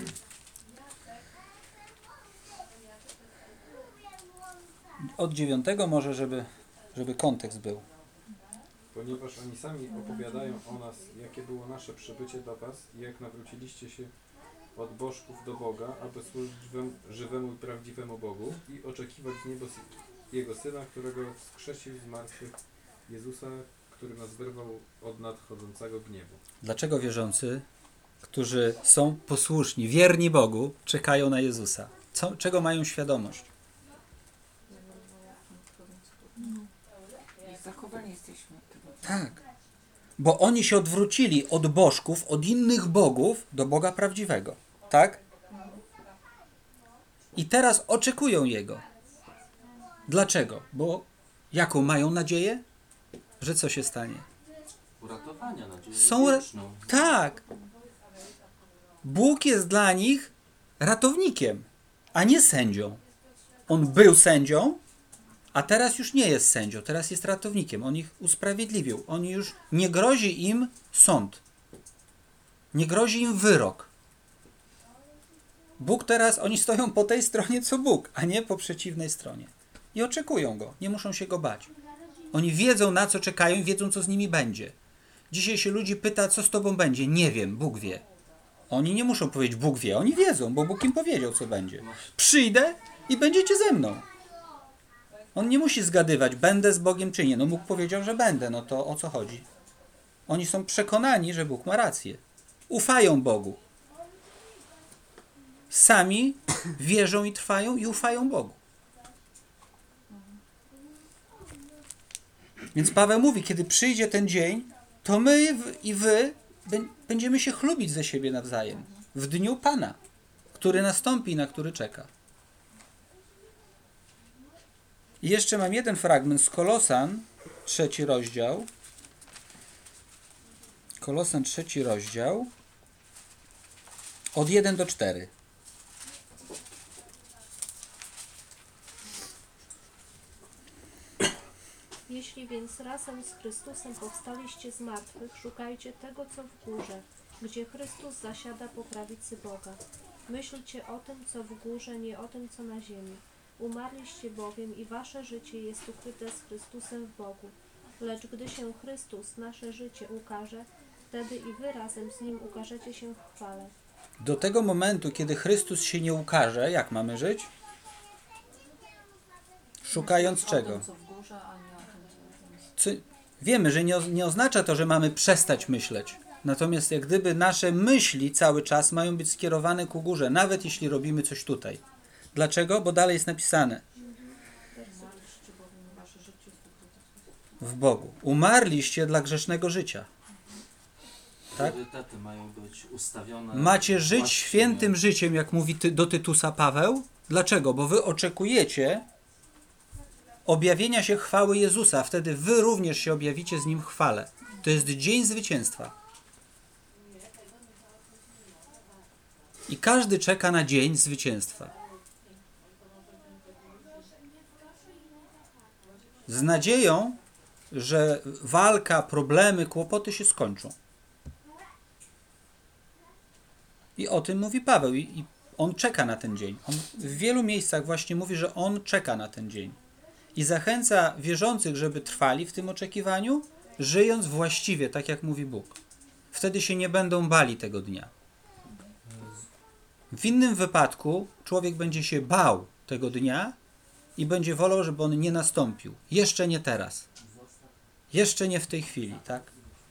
Od dziewiątego może, żeby, żeby kontekst był. Ponieważ oni sami opowiadają o nas, jakie było nasze przybycie do was i jak nawróciliście się od bożków do Boga, aby służyć wam, żywemu i prawdziwemu Bogu i oczekiwać z nieba Jego Syna, którego wskrzesił z martwych, Jezusa, który nas wyrwał od nadchodzącego gniewu. Dlaczego wierzący, którzy są posłuszni, wierni Bogu, czekają na Jezusa? Co, czego mają świadomość? I zachowani jesteśmy od tego. Tak. Bo oni się odwrócili od bożków, od innych bogów do Boga prawdziwego. Tak? I teraz oczekują Jego. Dlaczego? Bo jaką mają nadzieję? Że co się stanie? uratowania, nadzieję Są ra- wieczną. Tak. Bóg jest dla nich ratownikiem, a nie sędzią. On był sędzią, a teraz już nie jest sędzią, teraz jest ratownikiem. On ich usprawiedliwił. On już nie grozi im sąd. Nie grozi im wyrok. Bóg teraz, oni stoją po tej stronie co Bóg, a nie po przeciwnej stronie. I oczekują Go, nie muszą się Go bać. Oni wiedzą, na co czekają i wiedzą, co z nimi będzie. Dzisiaj się ludzi pyta, co z tobą będzie. Nie wiem, Bóg wie. Oni nie muszą powiedzieć, Bóg wie. Oni wiedzą, bo Bóg im powiedział, co będzie. Przyjdę i będziecie ze mną. On nie musi zgadywać, będę z Bogiem czy nie. No Bóg powiedział, że będę. No to o co chodzi? Oni są przekonani, że Bóg ma rację. Ufają Bogu. Sami wierzą i trwają i ufają Bogu. Więc Paweł mówi, kiedy przyjdzie ten dzień, to my i wy będziemy się chlubić ze siebie nawzajem. W dniu Pana, który nastąpi, na który czeka. I jeszcze mam jeden fragment z Kolosan, trzeci rozdział. Kolosan, trzeci rozdział. Od jeden do czterech. Jeśli więc razem z Chrystusem powstaliście z martwych, szukajcie tego, co w górze, gdzie Chrystus zasiada po prawicy Boga. Myślcie o tym, co w górze, nie o tym, co na ziemi. Umarliście bowiem i wasze życie jest ukryte z Chrystusem w Bogu. Lecz gdy się Chrystus, nasze życie, ukaże, wtedy i wy razem z Nim ukażecie się w chwale. Do tego momentu, kiedy Chrystus się nie ukaże, jak mamy żyć? Szukając czego? O tym, co w górze, a nie o tym, co Co, wiemy, że nie, o- nie oznacza to, że mamy przestać myśleć. Natomiast jak gdyby nasze myśli cały czas mają być skierowane ku górze, nawet jeśli robimy coś tutaj. Dlaczego? Bo dalej jest napisane Umarliście bowiem i wasze życie jest ukryte. w Bogu. Umarliście dla grzesznego życia. Tak? Priorytety mają być ustawione. Macie żyć właściwie. świętym życiem, jak mówi ty, do Tytusa Paweł. Dlaczego? Bo wy oczekujecie objawienia się chwały Jezusa, a wtedy wy również się objawicie z Nim w chwale. To jest dzień zwycięstwa. I każdy czeka na dzień zwycięstwa. Z nadzieją, że walka, problemy, kłopoty się skończą. I o tym mówi Paweł. I, i on czeka na ten dzień. On w wielu miejscach właśnie mówi, że on czeka na ten dzień. I zachęca wierzących, żeby trwali w tym oczekiwaniu, żyjąc właściwie, tak jak mówi Bóg. Wtedy się nie będą bali tego dnia. W innym wypadku człowiek będzie się bał tego dnia i będzie wolał, żeby on nie nastąpił. Jeszcze nie teraz. Jeszcze nie w tej chwili, tak?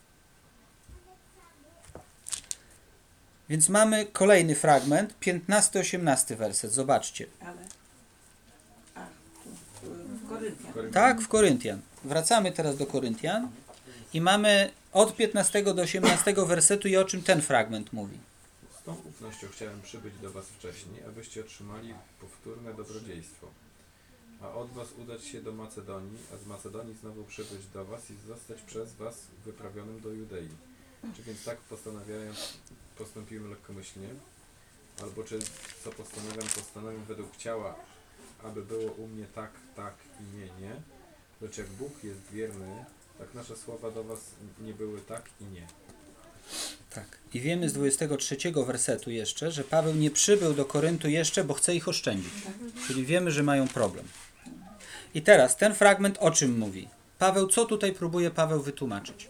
Więc mamy kolejny fragment, piętnasty osiemnasty werset. Zobaczcie. Ale... A, tu, w Koryntian. Tak, w Koryntian. Wracamy teraz do Koryntian i mamy od piętnastego do osiemnastego wersetu i o czym ten fragment mówi. Z tą ufnością chciałem przybyć do was wcześniej, abyście otrzymali powtórne dobrodziejstwo. A od was udać się do Macedonii, a z Macedonii znowu przybyć do was i zostać przez was wyprawionym do Judei. Czy więc tak postanawiając, postąpiłem lekkomyślnie? Albo czy co postanawiam, postanawiam według ciała, aby było u mnie tak, tak i nie, nie? Lecz jak Bóg jest wierny, tak nasze słowa do was nie były tak i nie. Tak. I wiemy z dwudziestego trzeciego wersetu jeszcze, że Paweł nie przybył do Koryntu jeszcze, bo chce ich oszczędzić. Czyli wiemy, że mają problem. I teraz ten fragment o czym mówi? Paweł, co tutaj próbuje Paweł wytłumaczyć?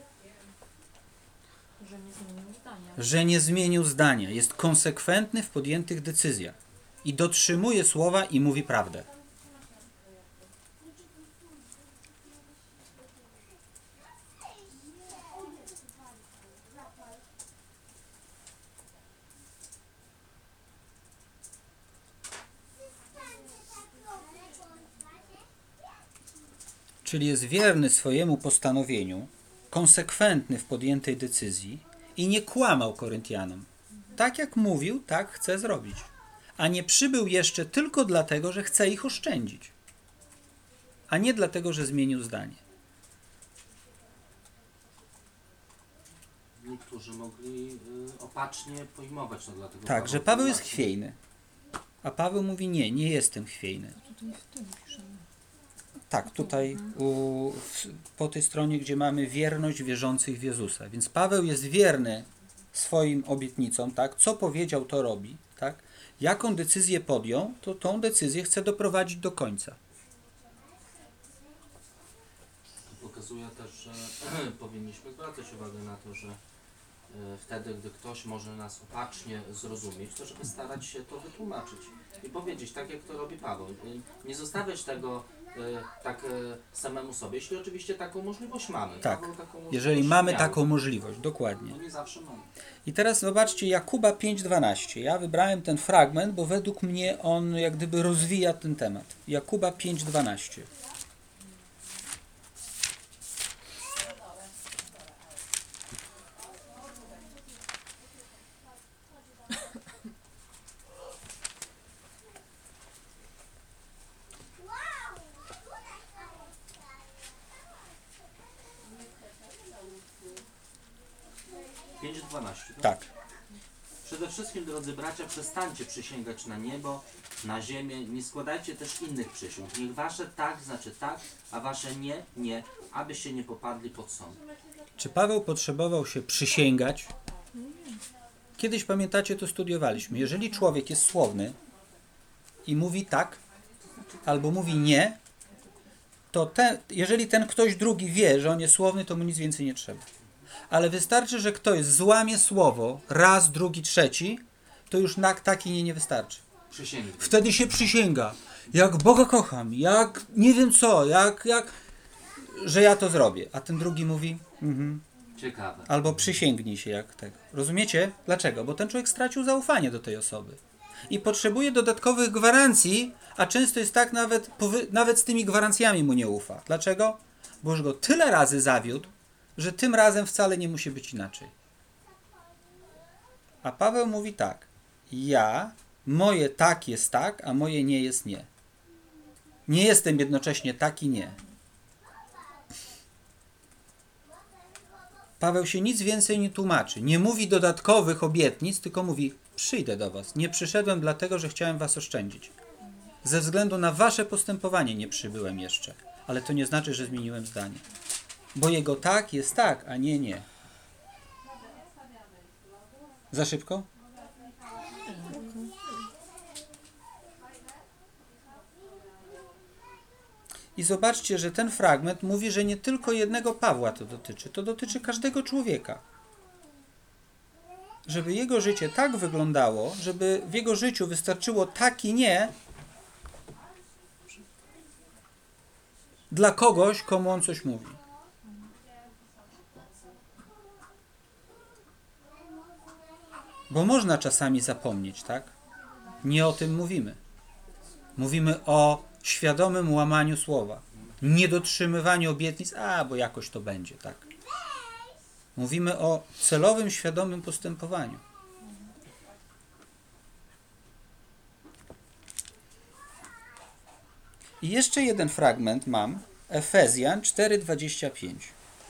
Że nie zmienił zdania. Że nie zmienił zdania. Jest konsekwentny w podjętych decyzjach. I dotrzymuje słowa i mówi prawdę. Czyli jest wierny swojemu postanowieniu, konsekwentny w podjętej decyzji i nie kłamał Koryntianom. Tak jak mówił, tak chce zrobić. A nie przybył jeszcze tylko dlatego, że chce ich oszczędzić. A nie dlatego, że zmienił zdanie. niektórzy mogli y, opacznie pojmować, no dlatego Tak, że Paweł jest tłumaczy. chwiejny. A Paweł mówi nie, nie jestem chwiejny. Tak, tutaj u, w, po tej stronie, gdzie mamy wierność wierzących w Jezusa. Więc Paweł jest wierny swoim obietnicom, tak? Co powiedział, to robi, tak? Jaką decyzję podjął, to tą decyzję chce doprowadzić do końca. To pokazuje też, że powinniśmy zwracać uwagę na to, że y, wtedy, gdy ktoś może nas opacznie zrozumieć, to żeby starać się to wytłumaczyć i powiedzieć tak, jak to robi Paweł. Y, nie zostawiać tego y, tak y, samemu sobie, jeśli oczywiście taką możliwość mamy. Tak, Paweł taką możliwość jeżeli mamy miał. taką możliwość, dokładnie. No nie zawsze mamy. I teraz zobaczcie Jakuba pięć dwanaście. Ja wybrałem ten fragment, bo według mnie on jak gdyby rozwija ten temat. Jakuba pięć dwanaście. pięć dwanaście. Tak. Przede wszystkim, drodzy bracia, przestańcie przysięgać na niebo, na ziemię, nie składajcie też innych przysiąg. Niech wasze tak znaczy tak, a wasze nie, nie, abyście nie popadli pod sąd. Czy Paweł potrzebował się przysięgać? Kiedyś, pamiętacie, to studiowaliśmy. Jeżeli człowiek jest słowny i mówi tak, albo mówi nie, to te, jeżeli ten ktoś drugi wie, że on jest słowny, to mu nic więcej nie trzeba. Ale wystarczy, że ktoś złamie słowo raz, drugi, trzeci, to już na taki nie, nie wystarczy. Przysięgli. Wtedy się przysięga, jak Boga kocham, jak nie wiem co, jak, jak że ja to zrobię. A ten drugi mówi, mhm. Ciekawe. Albo przysięgnij się jak tego. Rozumiecie? Dlaczego? Bo ten człowiek stracił zaufanie do tej osoby. I potrzebuje dodatkowych gwarancji, a często jest tak, nawet, nawet z tymi gwarancjami mu nie ufa. Dlaczego? Bo już go tyle razy zawiódł, że tym razem wcale nie musi być inaczej. A Paweł mówi tak. Ja, moje tak jest tak, a moje nie jest nie. Nie jestem jednocześnie tak i nie. Paweł się nic więcej nie tłumaczy. Nie mówi dodatkowych obietnic, tylko mówi, przyjdę do was. Nie przyszedłem dlatego, że chciałem was oszczędzić. Ze względu na wasze postępowanie nie przybyłem jeszcze. Ale to nie znaczy, że zmieniłem zdanie. Bo jego tak jest tak, a nie nie. Za szybko? I zobaczcie, że ten fragment mówi, że nie tylko jednego Pawła to dotyczy. To dotyczy każdego człowieka. Żeby jego życie tak wyglądało, żeby w jego życiu wystarczyło tak i nie dla kogoś, komu on coś mówi. Bo można czasami zapomnieć, tak? Nie o tym mówimy. Mówimy o świadomym łamaniu słowa. Niedotrzymywaniu obietnic, a bo jakoś to będzie, tak? Mówimy o celowym, świadomym postępowaniu. I jeszcze jeden fragment mam. Efezjan cztery dwadzieścia pięć.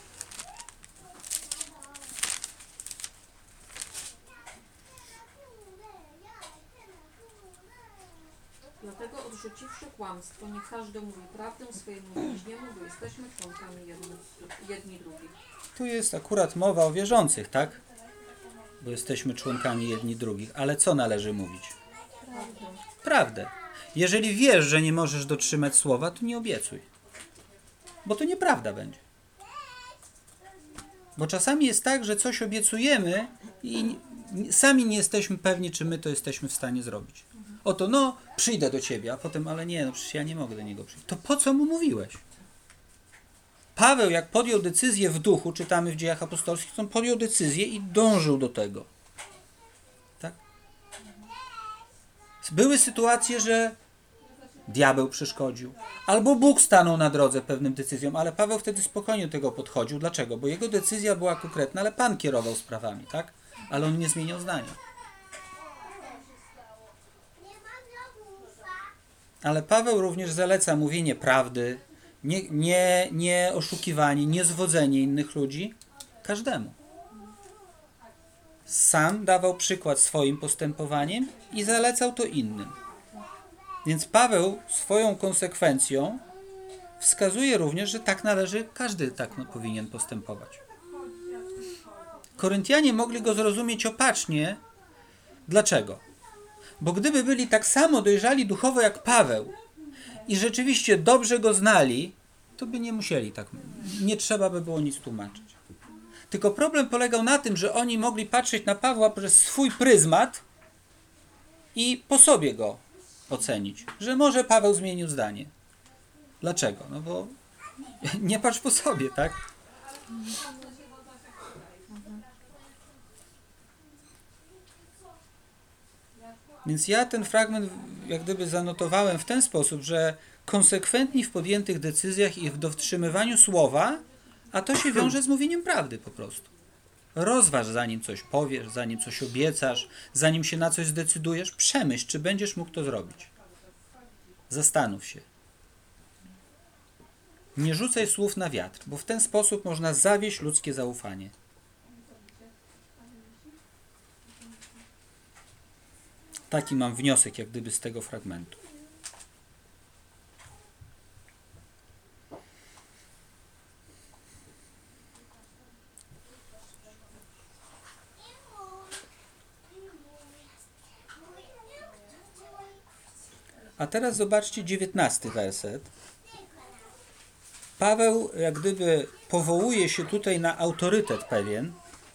Dlatego odrzuciwszy kłamstwo, niech każdy mówi prawdę swojemu bliźniemu, bo jesteśmy członkami jedni, jedni drugich. Tu jest akurat mowa o wierzących, tak? Bo jesteśmy członkami jedni drugich. Ale co należy mówić? Prawdę. Prawdę. Jeżeli wiesz, że nie możesz dotrzymać słowa, to nie obiecuj. Bo to nieprawda będzie. Bo czasami jest tak, że coś obiecujemy i sami nie jesteśmy pewni, czy my to jesteśmy w stanie zrobić. Oto, no, przyjdę do ciebie, a potem, ale nie, no przecież ja nie mogę do niego przyjść. To po co mu mówiłeś? Paweł, jak podjął decyzję w duchu, czytamy w Dziejach Apostolskich, to on podjął decyzję i dążył do tego. Tak? Były sytuacje, że diabeł przeszkodził, albo Bóg stanął na drodze pewnym decyzjom, ale Paweł wtedy spokojnie do tego podchodził. Dlaczego? Bo jego decyzja była konkretna, ale Pan kierował sprawami, tak? Ale on nie zmieniał zdania. Ale Paweł również zaleca mówienie prawdy, nie, nie, nie oszukiwanie, nie zwodzenie innych ludzi każdemu. sam dawał przykład swoim postępowaniem i zalecał to innym. Więc Paweł swoją konsekwencją wskazuje również, że tak należy, każdy tak no, powinien postępować. Koryntianie mogli go zrozumieć opacznie. Dlaczego? Bo gdyby byli tak samo dojrzali duchowo jak Paweł i rzeczywiście dobrze go znali, to by nie musieli tak, nie trzeba by było nic tłumaczyć. Tylko problem polegał na tym, że oni mogli patrzeć na Pawła przez swój pryzmat i po sobie go ocenić, że może Paweł zmienił zdanie. Dlaczego? No bo nie patrz po sobie, tak? Więc ja ten fragment jak gdyby zanotowałem w ten sposób, że konsekwentni w podjętych decyzjach i w dotrzymywaniu słowa, a to się wiąże z mówieniem prawdy po prostu. Rozważ, zanim coś powiesz, zanim coś obiecasz, zanim się na coś zdecydujesz, przemyśl, czy będziesz mógł to zrobić. Zastanów się. Nie rzucaj słów na wiatr, bo w ten sposób można zawieść ludzkie zaufanie. Taki mam wniosek, jak gdyby z tego fragmentu. A teraz zobaczcie dziewiętnasty werset. Paweł jak gdyby powołuje się tutaj na autorytet pewien,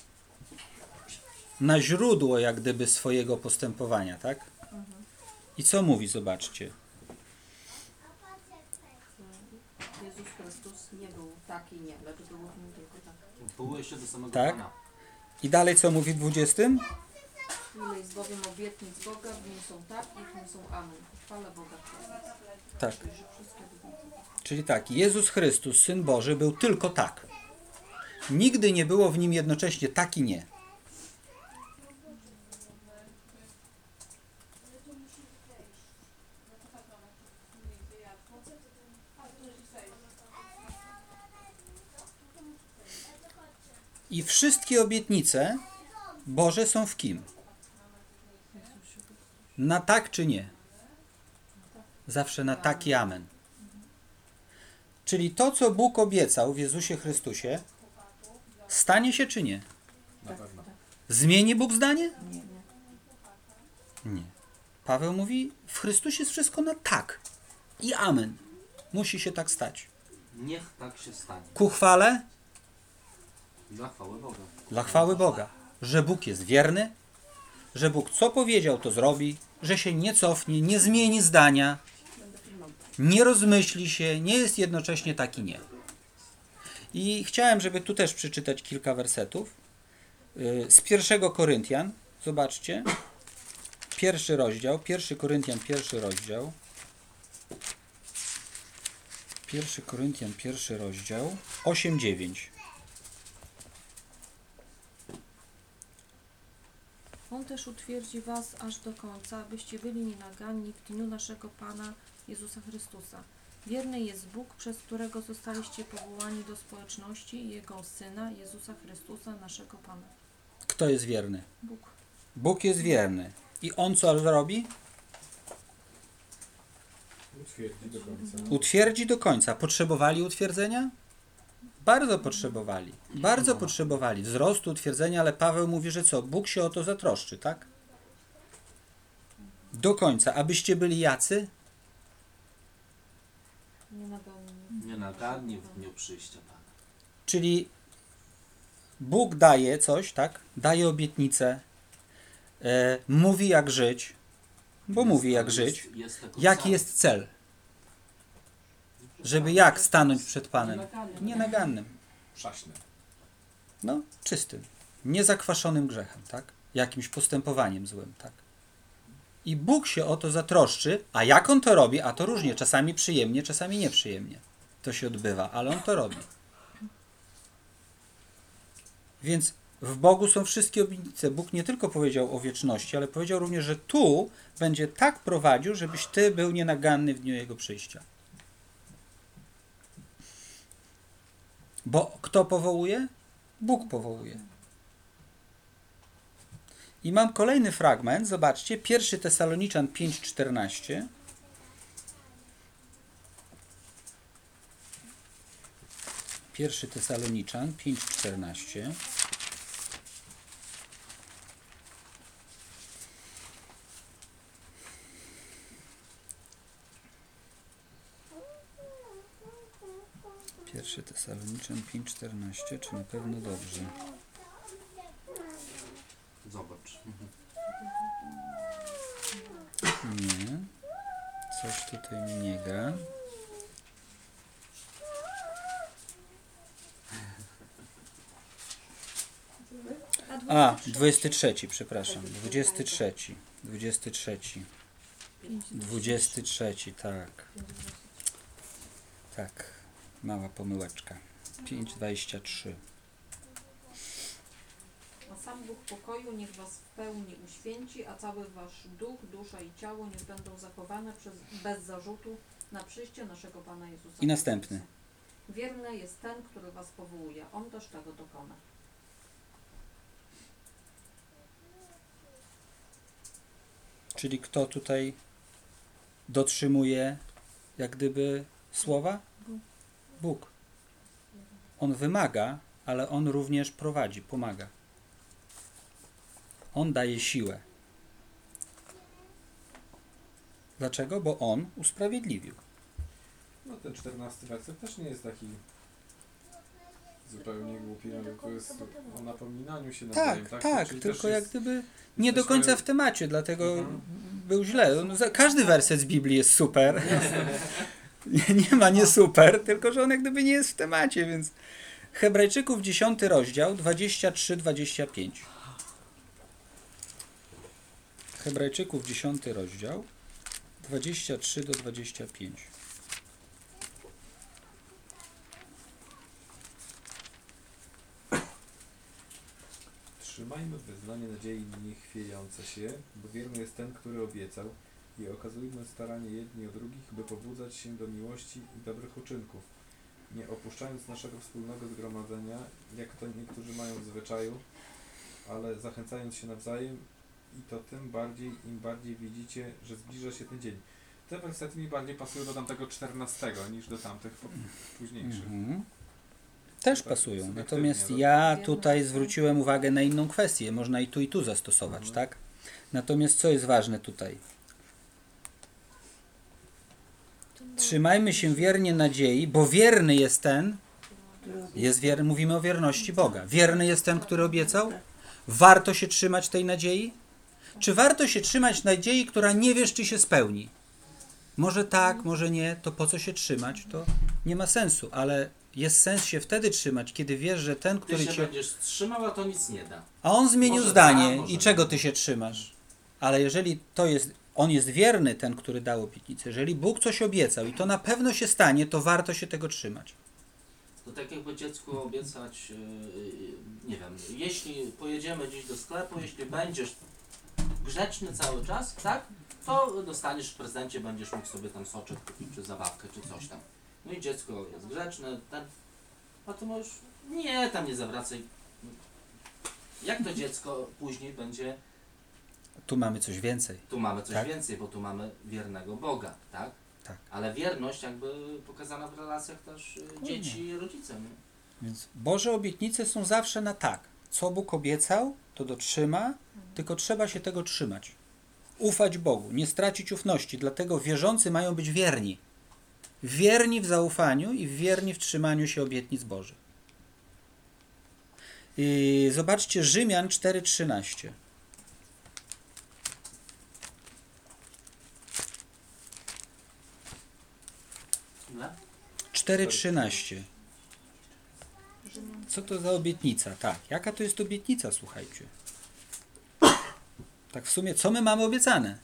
na źródło jak gdyby swojego postępowania, tak? I co mówi, zobaczcie. Jezus Chrystus nie był taki, nie, lecz było w nim tylko tak. Powołuje się do samego Tak? Pana. I dalej co mówi w dwudziestym? Ile jest bowiem obietnic Boga, w nim są tak, i w nim są amen. Chwała Boga. Tak. Że wszystkie obietnice. Czyli tak, Jezus Chrystus, Syn Boży, był tylko tak. Nigdy nie było w nim jednocześnie tak i nie. I wszystkie obietnice Boże są w kim? Na tak czy nie? Zawsze na tak i amen. Czyli to, co Bóg obiecał w Jezusie Chrystusie, stanie się czy nie? Na pewno. Zmieni Bóg zdanie? Nie, nie. Nie. Paweł mówi, w Chrystusie jest wszystko na tak i amen. Musi się tak stać. Niech tak się stanie. Ku chwale? Dla chwały Boga. Dla chwały Boga. Że Bóg jest wierny, że Bóg co powiedział, to zrobi, że się nie cofnie, nie zmieni zdania, nie rozmyśli się, nie jest jednocześnie tak i nie. I chciałem, żeby tu też przeczytać kilka wersetów. Yy, Z pierwszego Koryntian, zobaczcie. Pierwszy rozdział, pierwszy Koryntian, pierwszy rozdział. Pierwszy Koryntian, pierwszy rozdział, osiem dziewięć. On też utwierdzi was aż do końca, abyście byli nienaganni w dniu naszego Pana Jezusa Chrystusa. Wierny jest Bóg, przez którego zostaliście powołani do społeczności i Jego Syna, Jezusa Chrystusa, naszego Pana. Kto jest wierny? Bóg. Bóg jest wierny. I On co robi? Utwierdzi do końca. Utwierdzi do końca. Potrzebowali utwierdzenia? Bardzo potrzebowali. Bardzo potrzebowali wzrostu, utwierdzenia, ale Paweł mówi, że co? Bóg się o to zatroszczy, tak? Do końca. Abyście byli jacy? Nienaganni. Nienaganni w dniu przyjścia Pana. Czyli Bóg daje coś, tak? Daje obietnicę, e, mówi jak żyć, bo Jest- mówi jak jest- żyć. jest tego Jaki cel. jest cel? Żeby jak stanąć przed Panem? Nienagannym. Przaśny. No, czystym. Niezakwaszonym grzechem, tak? Jakimś postępowaniem złym, tak? I Bóg się o to zatroszczy, a jak On to robi? A to różnie, czasami przyjemnie, czasami nieprzyjemnie. To się odbywa, ale On to robi. Więc w Bogu są wszystkie obietnice. Bóg nie tylko powiedział o wieczności, ale powiedział również, że tu będzie tak prowadził, żebyś Ty był nienaganny w dniu Jego przyjścia. Bo kto powołuje? Bóg powołuje. I mam kolejny fragment, zobaczcie, pierwszy Tesaloniczan pięć czternaście. pierwszy Tesaloniczan pięć czternaście. pierwszy Tesaloniczan pięć czternaście, czy na pewno dobrze? Zobacz. Nie. Coś tutaj mi nie gra. A, dwudziesty trzeci, przepraszam. dwudziesty trzeci. dwudziesty trzeci. dwudziesty trzeci, tak. Tak. Mała pomyłeczka. pięć dwadzieścia trzy. A sam Bóg pokoju niech was w pełni uświęci, a cały wasz duch, dusza i ciało niech będą zachowane przez, bez zarzutu na przyjście naszego Pana Jezusa. I następny. Chrystusa. Wierny jest ten, który was powołuje. On też tego dokona. Czyli kto tutaj dotrzymuje jak gdyby słowa? Bóg. On wymaga, ale On również prowadzi, pomaga. On daje siłę. Dlaczego? Bo On usprawiedliwił. No ten czternasty werset też nie jest taki zupełnie głupi, ale to jest o napominaniu się nawzajem, Tak, tak? tak, Czyli tylko też jak jest, gdyby nie do też końca mają- w temacie, dlatego Mhm. był źle. No, za- każdy werset z Biblii jest super. Nie, nie ma nie super, tylko że on jak gdyby nie jest w temacie, więc Hebrajczyków dziesiąty rozdział dwadzieścia trzy dwadzieścia pięć. Hebrajczyków dziesiąty rozdział dwadzieścia trzy do dwudziestu pięciu. Trzymajmy wyznanie nadziei niechwiejące się, bo wierny jest ten, który obiecał, i okazujmy staranie jedni o drugich, by pobudzać się do miłości i dobrych uczynków, nie opuszczając naszego wspólnego zgromadzenia, jak to niektórzy mają w zwyczaju, ale zachęcając się nawzajem, i to tym bardziej, im bardziej widzicie, że zbliża się ten dzień. Te wersety mi bardziej pasują do tamtego czternastego niż do tamtych po- późniejszych. Mhm. Też Tak, pasują. subiektywnie, Natomiast no. ja tutaj zwróciłem uwagę na inną kwestię. Można i tu, i tu zastosować, Mhm. tak? Natomiast co jest ważne tutaj? Trzymajmy się wiernie nadziei, bo wierny jest ten, jest wierny, mówimy o wierności Boga. Wierny jest ten, który obiecał? Warto się trzymać tej nadziei? Czy warto się trzymać nadziei, która nie wiesz, czy się spełni? Może tak, może nie, to po co się trzymać? To nie ma sensu, ale jest sens się wtedy trzymać, kiedy wiesz, że ten, Ty który się cię... będziesz trzymał, a to nic nie da. A on zmienił Może zdanie tak, może i nie. czego ty się trzymasz? Ale jeżeli to jest, on jest wierny, ten, który dał obietnicę, jeżeli Bóg coś obiecał i to na pewno się stanie, to warto się tego trzymać. To tak jakby dziecku obiecać, yy, nie wiem, jeśli pojedziemy gdzieś do sklepu, jeśli będziesz grzeczny cały czas, tak, to dostaniesz w prezencie, będziesz mógł sobie tam soczek kupić, czy zabawkę, czy coś tam. No i dziecko jest grzeczne, ten, a ty możesz, nie, tam nie zawracaj. Jak to dziecko później będzie, Tu mamy coś więcej. tu mamy coś Tak. więcej, bo tu mamy wiernego Boga, tak? Tak. Ale wierność jakby pokazana w relacjach też y, dzieci i rodziców. nie? Więc Boże obietnice są zawsze na tak. Co Bóg obiecał, to dotrzyma, tylko trzeba się tego trzymać. Ufać Bogu, nie stracić ufności, dlatego wierzący mają być wierni. Wierni w zaufaniu i wierni w trzymaniu się obietnic Bożych. I zobaczcie Rzymian cztery trzynaście. Ile? cztery trzynaście. Co to za obietnica? Tak, jaka to jest obietnica, słuchajcie. Tak w sumie, co my mamy obiecane?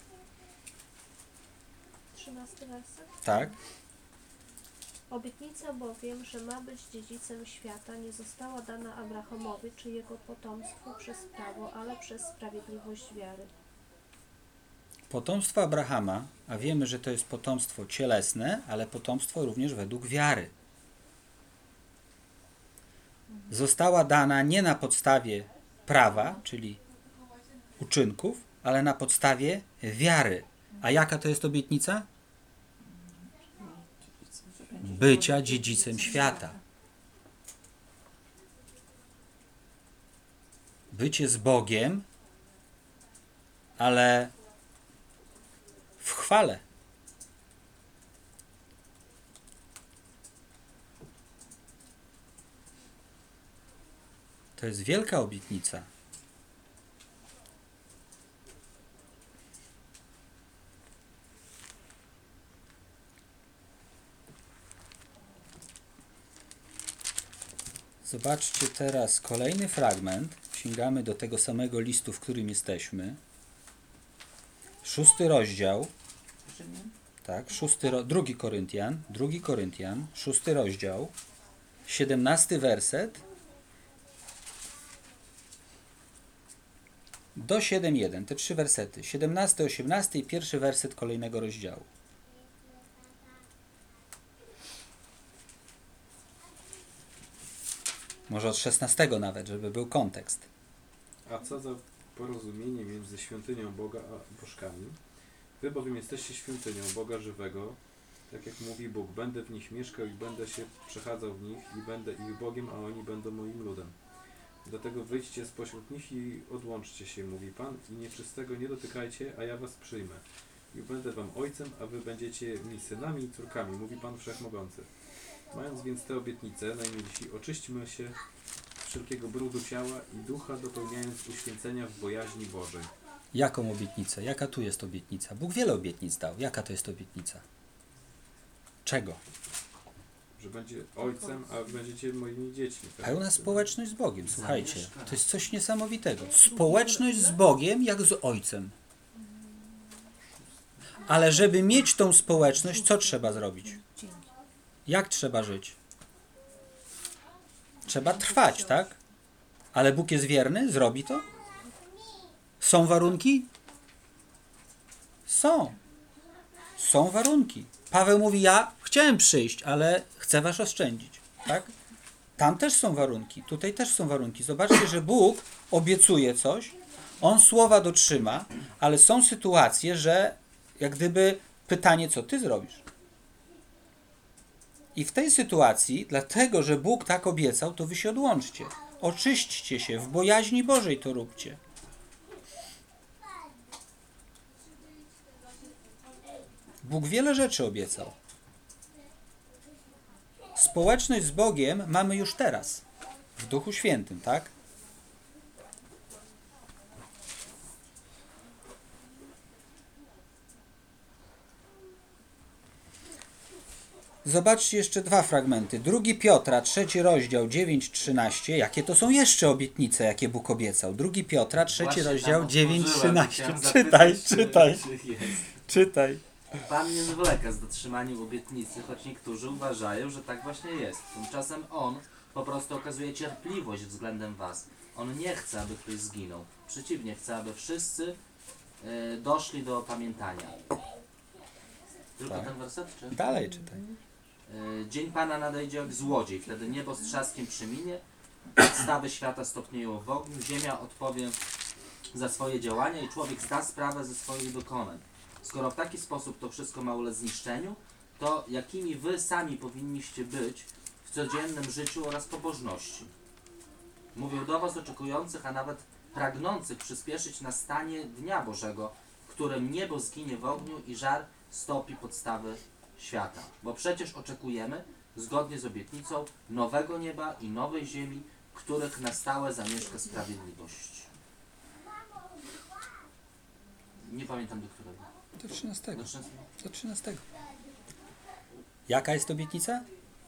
trzynasty werset. Tak, Obietnica bowiem, że ma być dziedzicem świata, nie została dana Abrahamowi czy jego potomstwu przez prawo, ale przez sprawiedliwość wiary. potomstwo Abrahama, a wiemy, że to jest potomstwo cielesne, ale potomstwo również według wiary. Została dana nie na podstawie prawa, czyli uczynków, ale na podstawie wiary. A jaka to jest obietnica? Bycia dziedzicem świata. Bycie z Bogiem, ale w chwale. To jest wielka obietnica. Zobaczcie teraz kolejny fragment. Sięgamy do tego samego listu, w którym jesteśmy. Szósty rozdział. Tak, szósty, ro- drugi Koryntian, drugi Koryntian, szósty rozdział, siedemnasty werset do siedem jeden, te trzy wersety, siedemnasty, osiemnasty i pierwszy werset kolejnego rozdziału. Może od szesnastego nawet, żeby był kontekst. A co za porozumienie między świątynią Boga a bożkami? Wy bowiem jesteście świątynią Boga żywego, tak jak mówi Bóg. Będę w nich mieszkał i będę się przechadzał w nich i będę ich Bogiem, a oni będą moim ludem. Dlatego wyjdźcie spośród nich i odłączcie się, mówi Pan, i nieczystego nie dotykajcie, a ja was przyjmę. I będę wam ojcem, a wy będziecie mi synami i córkami, mówi Pan Wszechmogący. Mając więc te obietnice, najmilsi, oczyśćmy się z wszelkiego brudu ciała i ducha, dopełniając uświęcenia w bojaźni Bożej. Jaką obietnicę? Jaka tu jest obietnica? Bóg wiele obietnic dał. Jaka to jest obietnica? Czego? Że będzie ojcem, a będziecie moimi dziećmi. Tak? Pełna społeczność z Bogiem. Słuchajcie, to jest coś niesamowitego. Społeczność z Bogiem jak z Ojcem. Ale żeby mieć tą społeczność, co trzeba zrobić? Jak trzeba żyć? Trzeba trwać, tak? Ale Bóg jest wierny? Zrobi to? Są warunki? Są. Są warunki. Paweł mówi, ja chciałem przyjść, ale chcę was oszczędzić. Tak? Tam też są warunki. Tutaj też są warunki. Zobaczcie, że Bóg obiecuje coś, On słowa dotrzyma, ale są sytuacje, że jak gdyby pytanie, co ty zrobisz? I w tej sytuacji, dlatego, że Bóg tak obiecał, to wy się odłączcie. Oczyśćcie się, w bojaźni Bożej to róbcie. Bóg wiele rzeczy obiecał. Społeczność z Bogiem mamy już teraz, w Duchu Świętym, tak? Zobaczcie jeszcze dwa fragmenty. Drugi Piotra, trzeci rozdział, dziewięć trzynaście. Jakie to są jeszcze obietnice, jakie Bóg obiecał? Drugi Piotra, trzeci Właśnie rozdział, tam dziewięć otworzyłem, trzynaście. chciałem Czytaj, zapytać, czy- czytaj, czy jest. czytaj. Pan nie zwleka z dotrzymaniem obietnicy, choć niektórzy uważają, że tak właśnie jest. Tymczasem On po prostu okazuje cierpliwość względem was. On nie chce, aby ktoś zginął. Przeciwnie, chce, aby wszyscy e, doszli do opamiętania. Tylko Tak. ten werset, czy? Dalej czytaj. E, Dzień Pana nadejdzie jak złodziej, wtedy niebo z trzaskiem przeminie, podstawy świata stopnieją w ogniu, ziemia odpowie za swoje działania i człowiek zda sprawę ze swoich dokonań. Skoro w taki sposób to wszystko ma ulec zniszczeniu, to jakimi wy sami powinniście być w codziennym życiu oraz pobożności? Mówię do was oczekujących, a nawet pragnących przyspieszyć nastanie Dnia Bożego, w którym niebo zginie w ogniu i żar stopi podstawy świata. Bo przecież oczekujemy, zgodnie z obietnicą, nowego nieba i nowej ziemi, w których na stałe zamieszka sprawiedliwość. Nie pamiętam do którego. Do trzynastego. Do trzynastego. Do trzynastego. Jaka jest obietnica?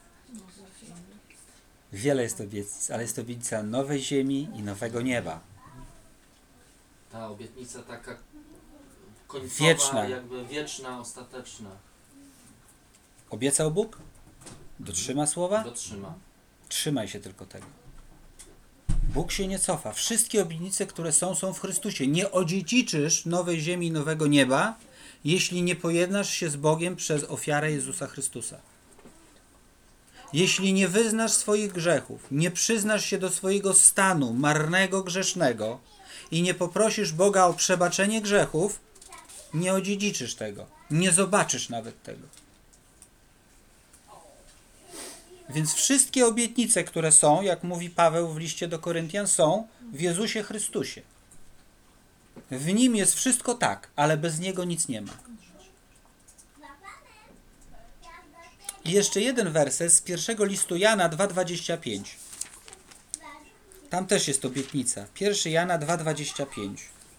Wiele jest obietnic, ale jest obietnica nowej ziemi i nowego nieba. Ta obietnica taka końcowa, Wieczna. jakby wieczna, ostateczna. Obiecał Bóg? Dotrzyma słowa? Dotrzyma. Trzymaj się tylko tego. Bóg się nie cofa. Wszystkie obietnice, które są, są w Chrystusie. Nie odziedziczysz nowej ziemi i nowego nieba, jeśli nie pojednasz się z Bogiem przez ofiarę Jezusa Chrystusa. Jeśli nie wyznasz swoich grzechów, nie przyznasz się do swojego stanu marnego, grzesznego i nie poprosisz Boga o przebaczenie grzechów, nie odziedziczysz tego. Nie zobaczysz nawet tego. Więc wszystkie obietnice, które są, jak mówi Paweł w liście do Koryntian, są w Jezusie Chrystusie. W Nim jest wszystko tak, ale bez Niego nic nie ma. I jeszcze jeden werset z pierwszego listu Jana dwa dwadzieścia pięć. Tam też jest obietnica. Pierwszy Jana dwa dwadzieścia pięć.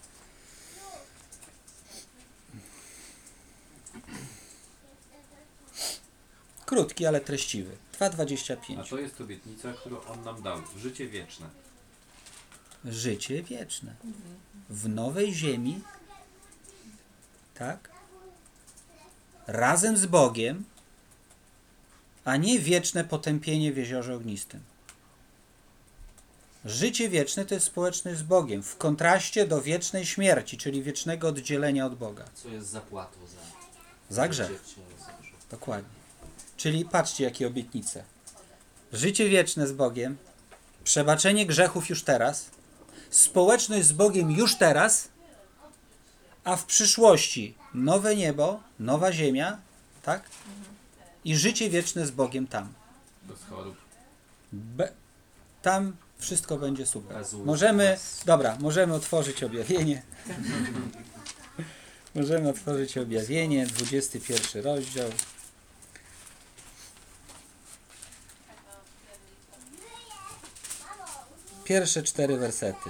Krótki, ale treściwy. dwa dwadzieścia A pięć. to jest obietnica, którą On nam dał. Życie wieczne. Życie wieczne. W nowej ziemi, tak? Razem z Bogiem, a nie wieczne potępienie w jeziorze ognistym. Życie wieczne to jest społeczność z Bogiem, w kontraście do wiecznej śmierci, czyli wiecznego oddzielenia od Boga. Co jest zapłatą za, Za grzech. życie w ciele, za grzech. Dokładnie. Czyli patrzcie, jakie obietnice. Życie wieczne z Bogiem, przebaczenie grzechów już teraz, społeczność z Bogiem już teraz, a w przyszłości nowe niebo, nowa ziemia, tak? I życie wieczne z Bogiem tam. Bez chorób. Be- tam wszystko będzie super. Bez łez, Możemy, bez- dobra, możemy otworzyć objawienie. Możemy otworzyć objawienie, dwudziesty pierwszy rozdział. Pierwsze cztery wersety.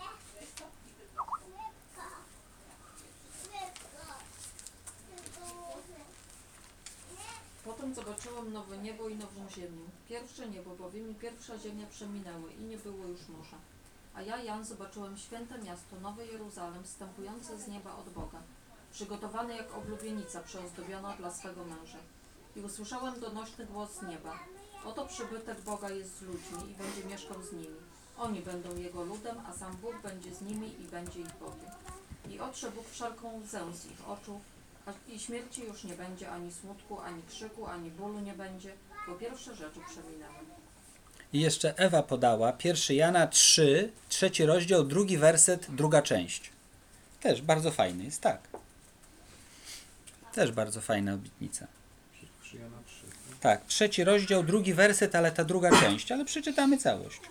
Potem zobaczyłem nowe niebo i nową ziemię. Pierwsze niebo bowiem i pierwsza ziemia przeminęły i nie było już morza. A ja, Jan, zobaczyłem święte miasto, Nowy Jeruzalem, wstępujące z nieba od Boga, przygotowane jak oblubienica przeozdobiona dla swego męża. I usłyszałem donośny głos z nieba. Oto przybytek Boga jest z ludźmi i będzie mieszkał z nimi. Oni będą Jego ludem, a sam Bóg będzie z nimi i będzie ich Bogiem. I otrze Bóg wszelką łzę z ich oczu, a i śmierci już nie będzie, ani smutku, ani krzyku, ani bólu nie będzie, bo pierwsze rzeczy przeminęły. I jeszcze Ewa podała, pierwszy Jana trzy, trzeci rozdział, drugi werset, druga część. Też bardzo fajny jest, tak. Też bardzo fajna obietnica. Pierwszy Jana trzy. Tak, trzeci rozdział, drugi werset, ale ta druga część, ale przeczytamy całość.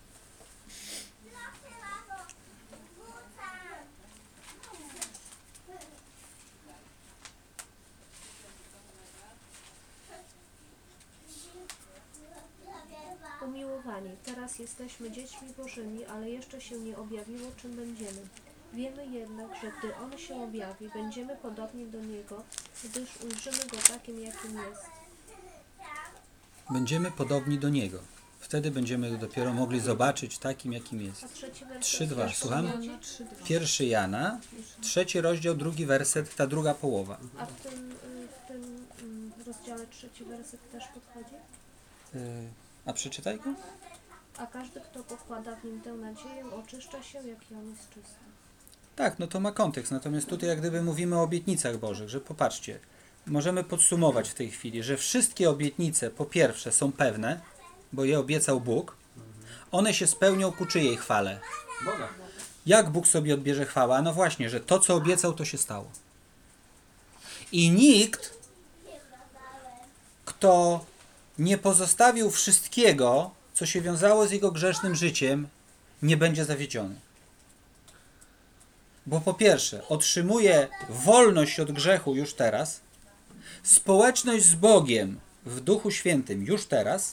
Umiłowani, teraz jesteśmy dziećmi Bożymi, ale jeszcze się nie objawiło, czym będziemy. Wiemy jednak, że gdy On się objawi, będziemy podobni do Niego, gdyż ujrzymy Go takim, jakim jest. Będziemy podobni do Niego. Wtedy będziemy go dopiero mogli zobaczyć takim, jakim jest. A trzeci werset trzy dwa, też słucham? podchodzi? Jana trzy dwa. Pierwszy Jana, trzeci rozdział, drugi werset, ta druga połowa. A w tym, y, w tym mm, rozdziale trzeci werset też podchodzi? Yy, a przeczytaj go? A każdy, kto pokłada w nim tę nadzieję, oczyszcza się, jak i On jest czysty. Tak, no to ma kontekst. Natomiast tutaj jak gdyby mówimy o obietnicach Bożych, że popatrzcie, możemy podsumować w tej chwili, że wszystkie obietnice po pierwsze są pewne, bo je obiecał Bóg. One się spełnią ku czyjej chwale? Boga. Jak Bóg sobie odbierze chwałę? No właśnie, że to, co obiecał, to się stało. I nikt, kto nie pozostawił wszystkiego, co się wiązało z jego grzesznym życiem, nie będzie zawiedziony. Bo po pierwsze, otrzymuje wolność od grzechu już teraz, społeczność z Bogiem w Duchu Świętym już teraz,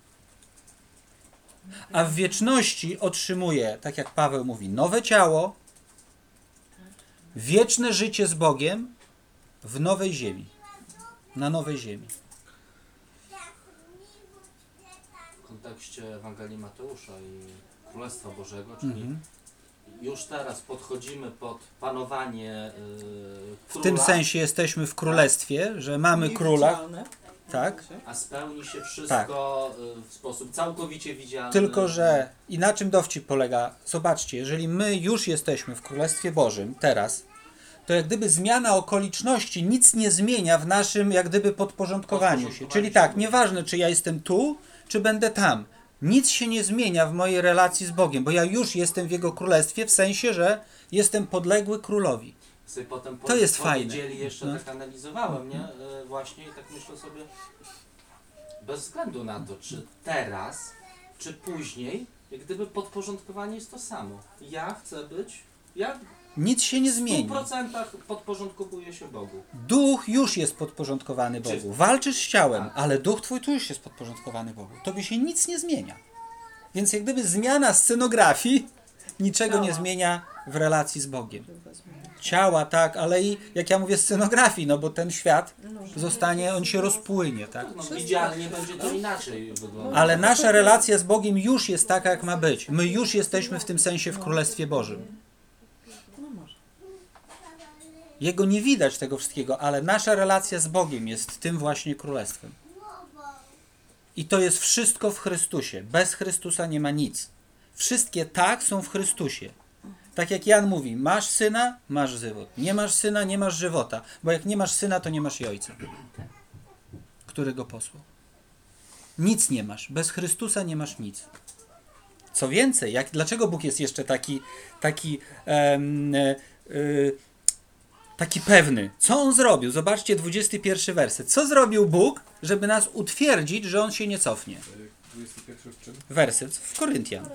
a w wieczności otrzymuje, tak jak Paweł mówi, nowe ciało, wieczne życie z Bogiem w nowej ziemi, na nowej ziemi. W kontekście Ewangelii Mateusza i Królestwa Bożego, czyli Mhm. już teraz podchodzimy pod panowanie yy, W króla, tym sensie jesteśmy w królestwie, że mamy króla, Niewidzialne. tak? a spełni się wszystko yy, w sposób całkowicie widzialny. Tylko, że i na czym dowcip polega? Zobaczcie, jeżeli my już jesteśmy w Królestwie Bożym teraz, to jak gdyby zmiana okoliczności nic nie zmienia w naszym jak gdyby podporządkowaniu się. Czyli tak, nieważne czy ja jestem tu, czy będę tam. Nic się nie zmienia w mojej relacji z Bogiem, bo ja już jestem w Jego królestwie, w sensie, że jestem podległy królowi. Sobie potem To jest fajne. powiedzieli, jeszcze No. tak analizowałem, nie? E, Właśnie i tak myślę sobie, bez względu na to, czy teraz, czy później, jak gdyby podporządkowanie jest to samo. Ja chcę być, ja Nic się nie w stu zmieni. procentach podporządkowuję się Bogu. Duch już jest podporządkowany Bogu. Walczysz z ciałem, ale duch twój tu już jest podporządkowany Bogu. Tobie się nic nie zmienia. Więc jak gdyby zmiana scenografii niczego nie zmienia w relacji z Bogiem. Ciała, tak, ale i jak ja mówię scenografii, no bo ten świat zostanie, on się rozpłynie, tak? No, widzialnie będzie to inaczej wyglądać. Ale nasza relacja z Bogiem już jest taka, jak ma być. My już jesteśmy w tym sensie w Królestwie Bożym. Jego nie widać tego wszystkiego, ale nasza relacja z Bogiem jest tym właśnie Królestwem. I to jest wszystko w Chrystusie. Bez Chrystusa nie ma nic. Wszystkie tak są w Chrystusie. Tak jak Jan mówi, masz syna, masz żywot. Nie masz syna, nie masz żywota. Bo jak nie masz syna, to nie masz i ojca, który go posłał. Nic nie masz. Bez Chrystusa nie masz nic. Co więcej, jak, dlaczego Bóg jest jeszcze taki, taki, em, e, y, taki pewny? Co On zrobił? Zobaczcie dwudziesty pierwszy werset. Co zrobił Bóg, żeby nas utwierdzić, że On się nie cofnie? dwudziesty pierwszy w czym? Werset w Koryntian.